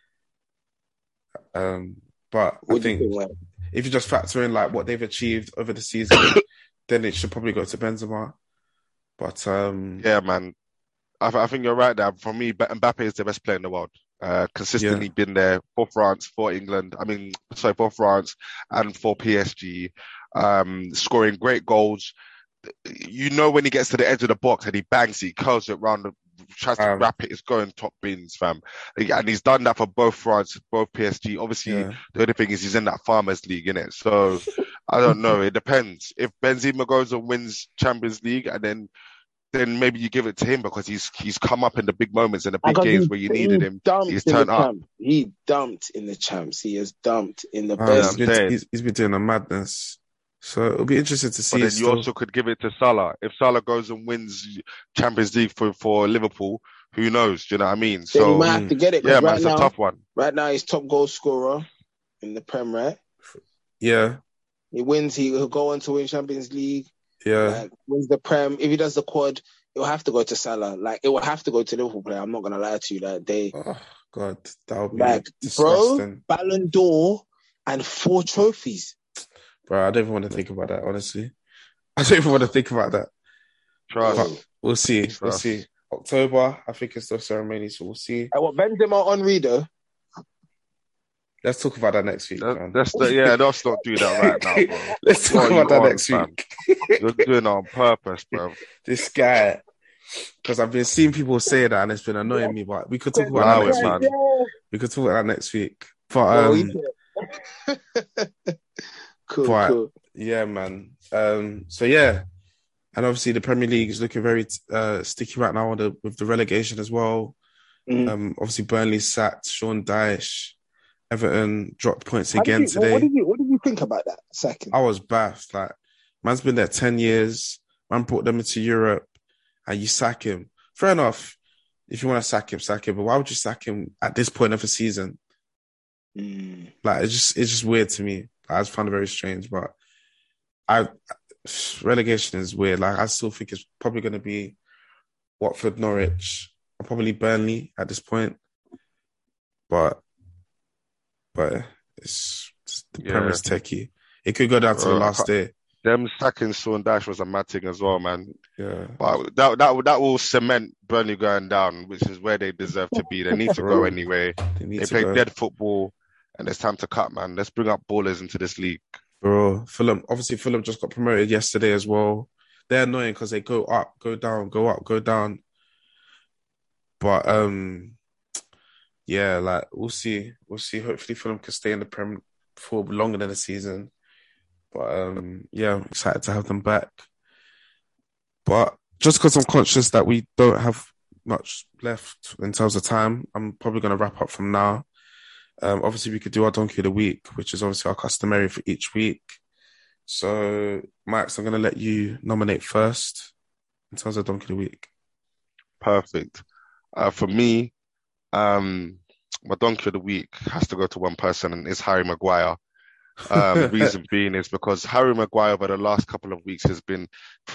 Um, but What I do you think think, man? if you just factor in like what they've achieved over the season, then it should probably go to Benzema. But um, Yeah, man. I, I think you're right there. For me, Mbappe is the best player in the world. Uh, consistently Yeah. been there for France, for England. I mean, sorry, for France and for P S G. Um, scoring great goals. You know when he gets to the edge of the box and he bangs it, he curls it round, the, tries to Um, wrap it. It's going top bins, fam. And he's done that for both France, both P S G. Obviously, yeah. the only thing is he's in that Farmers League, innit? So I don't know. It depends. If Benzema goes and wins Champions League, and then then maybe you give it to him because he's he's come up in the big moments and the big Because games he- where you he needed him. dumped He's in turned the up. champ. He dumped in the champs. He has dumped in the Um, best. he's, been, saying. he's, he's been doing a madness. So it'll be interesting to see. But then you still. also could give it to Salah. If Salah goes and wins Champions League for, for Liverpool, who knows? Do you know what I mean? Then he So might have to get it. 'cause yeah, man, right it's now, a tough one. right now he's top goal scorer in the Prem. Right? Yeah, He wins. He, he'll go on to win Champions League. yeah. Like, wins the Prem. If he does the quad, it will have to go to Salah. Like, it will have to go to Liverpool player. I'm not gonna lie to you. Like they, Oh God, that would be like, disgusting, bro, Ballon d'Or and four trophies. bro. I don't even want to think about that. Honestly, I don't even want to think about that. Trust. But we'll see. Trust. We'll see. October, I think it's the ceremony, so we'll see. I want Benzema on Henry, Let's talk about that next week, That, man. that's the, yeah, let's not do that right now, bro. Let's talk What are about that you on, next fam? week. You're doing it on purpose, bro. This guy, because I've been seeing people say that and it's been annoying me, but we could talk about Allow that next it, week. man. We could talk about that next week. But, Well, um, we cool, but cool. yeah, man. Um, so yeah, and obviously the Premier League is looking very uh, sticky right now with the, with the relegation as well. Mhm. Um, obviously Burnley sacked Sean Dyche. Everton dropped points How did again you- today. What did you What did you think about that second? I was baffed. Like, man's been there ten years. Man brought them into Europe and you sack him. Fair enough. If you want to sack him, sack him. But why would you sack him at this point of the season? Mm. Like, it's just it's just weird to me. I just found it very strange. But I relegation is weird. Like, I still think it's probably going to be Watford, Norwich, or probably Burnley at this point. But but it's, it's the Yeah. premise techie. It could go down to the Uh, last day. Them sacking Sean Dyche was a mad thing as well, man. Yeah. But that that that will cement Burnley going down, which is where they deserve to be. They need to go anyway. They need They to play go. dead football, and it's time to cut, man. Let's bring up ballers into this league. Bro, Fulham, obviously Fulham just got promoted yesterday as well. They're annoying because they go up, go down, go up, go down. But um, yeah, like we'll see, we'll see. Hopefully Fulham can stay in the Prem for longer than a season. But um, yeah, I'm excited to have them back. But just because I'm conscious that we don't have much left in terms of time, I'm probably going to wrap up from now. Um, obviously, we could do our Donkey of the Week, which is obviously our customary for each week. So, Max, I'm going to let you nominate first in terms of Donkey of the Week. Perfect. Uh, for me, um, my donkey of the week has to go to one person, and it's Harry Maguire. Um, reason being is because Harry Maguire over the last couple of weeks has been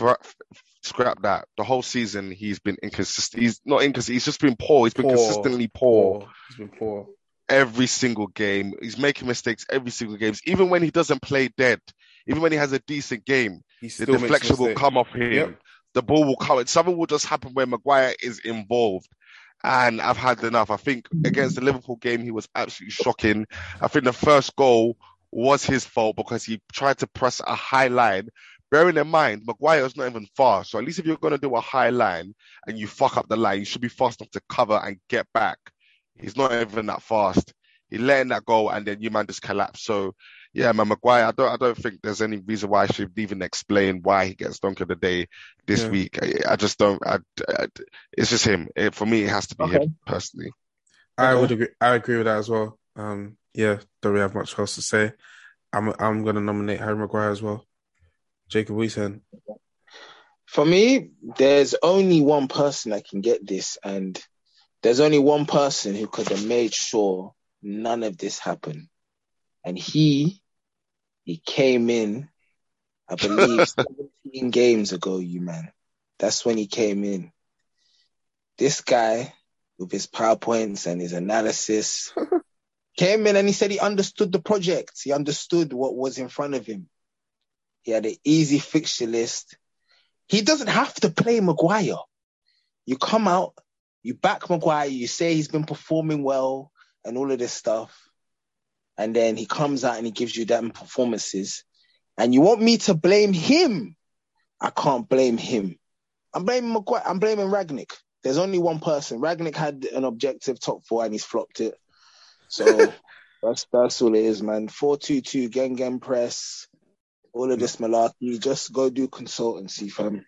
scrap that the whole season he's been inconsistent. He's not inconsistent. He's just been poor. He's been Poor. consistently poor. Poor. He's been poor. Every single game. He's making mistakes every single game. Even when he doesn't play dead, even when he has a decent game, He the still makes deflection will mistakes. come off him. Yep. The ball will come. Something will just happen where Maguire is involved. And I've had enough. I think against the Liverpool game, he was absolutely shocking. I think the first goal was his fault because he tried to press a high line. Bearing in mind, Maguire is not even fast. So at least if you're going to do a high line and you fuck up the line, you should be fast enough to cover and get back. He's not even that fast. He let in that goal and then you man just collapsed. So yeah, man, Maguire, I don't, I don't think there's any reason why I should even explain why he gets Donkey of the Day this Yeah. week. I, I just don't, I, I, it's just him. It, for me, it has to be Okay. him personally. I Okay. would agree. I agree with that as well. Um, yeah, don't really have much else to say. I'm I'm going to nominate Harry Maguire as well. Jacob, what are you saying? For me, there's only one person that can get this, and there's only one person who could have made sure none of this happened. And he, he came in, I believe, seventeen games ago, you man. That's when he came in. This guy, with his PowerPoints and his analysis, came in and he said he understood the project. He understood what was in front of him. He had an easy fixture list. He doesn't have to play Maguire. You come out, you back Maguire, you say he's been performing well and all of this stuff. And then he comes out and he gives you them performances. And you want me to blame him? I can't blame him. I'm blaming Maguire. I'm blaming Ragnick. There's only one person. Ragnick had an objective top four and he's flopped it. So that's that's all it is, man. four two two, Gen Gen press, all of this malarkey. Just go do consultancy, fam.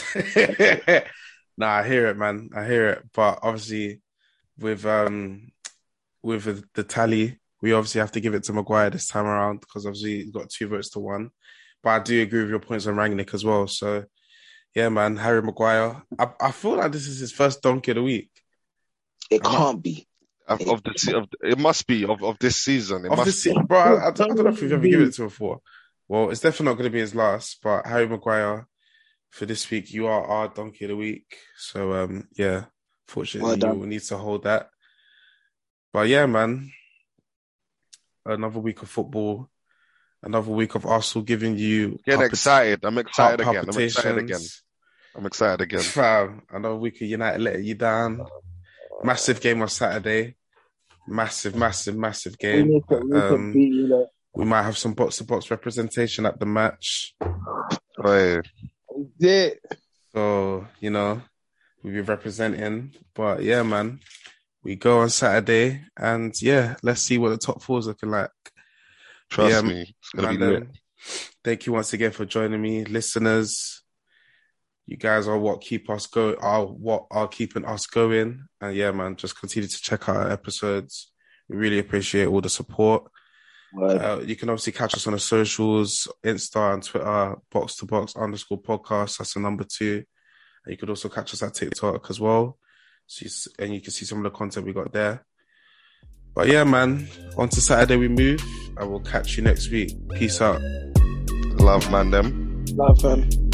Nah, I hear it, man. I hear it. But obviously, with um, with the tally, we obviously have to give it to Maguire this time around because obviously he's got two votes to one. But I do agree with your points on Rangnick as well. So, yeah, man, Harry Maguire. I, I feel like this is his first donkey of the week. It I'm not- can't be. Of, of the, se- of, it must be of, of this season. It Of must this, be. se- bro, I, I, don't, I don't know if we've ever given it to him before. Well, it's definitely not going to be his last, but Harry Maguire, for this week, you are our donkey of the week. So, um, yeah, fortunately, Well you done. will need to hold that. But yeah, man, another week of football, another week of Arsenal giving you Getting palpit- excited. I'm excited heart again. I'm excited again. palpitations. I'm excited again. Fam, another week of United letting you down. Massive game on Saturday. Massive, massive, massive We game. need to, we need to Um, beat you lot. we might have some box-to-box representation at the match. Oi. Yeah. So, you know, we'll be representing. But yeah, man, we go on Saturday and yeah, let's see what the top four is looking like. Trust Yeah, me. It's going to And be lit. um, thank you once again for joining me, listeners. You guys are what keep us go, are what are keeping us going. And yeah, man, just continue to check out our episodes. We really appreciate all the support. Word. Uh, you can obviously catch us on the socials, Insta and Twitter, box to box underscore podcast. That's the number two. And you could also catch us at TikTok as well. So you, s- and you can see some of the content we got there. But yeah, man, on to Saturday we move. I will catch you next week. Peace out. Love, man, them. Love, fam.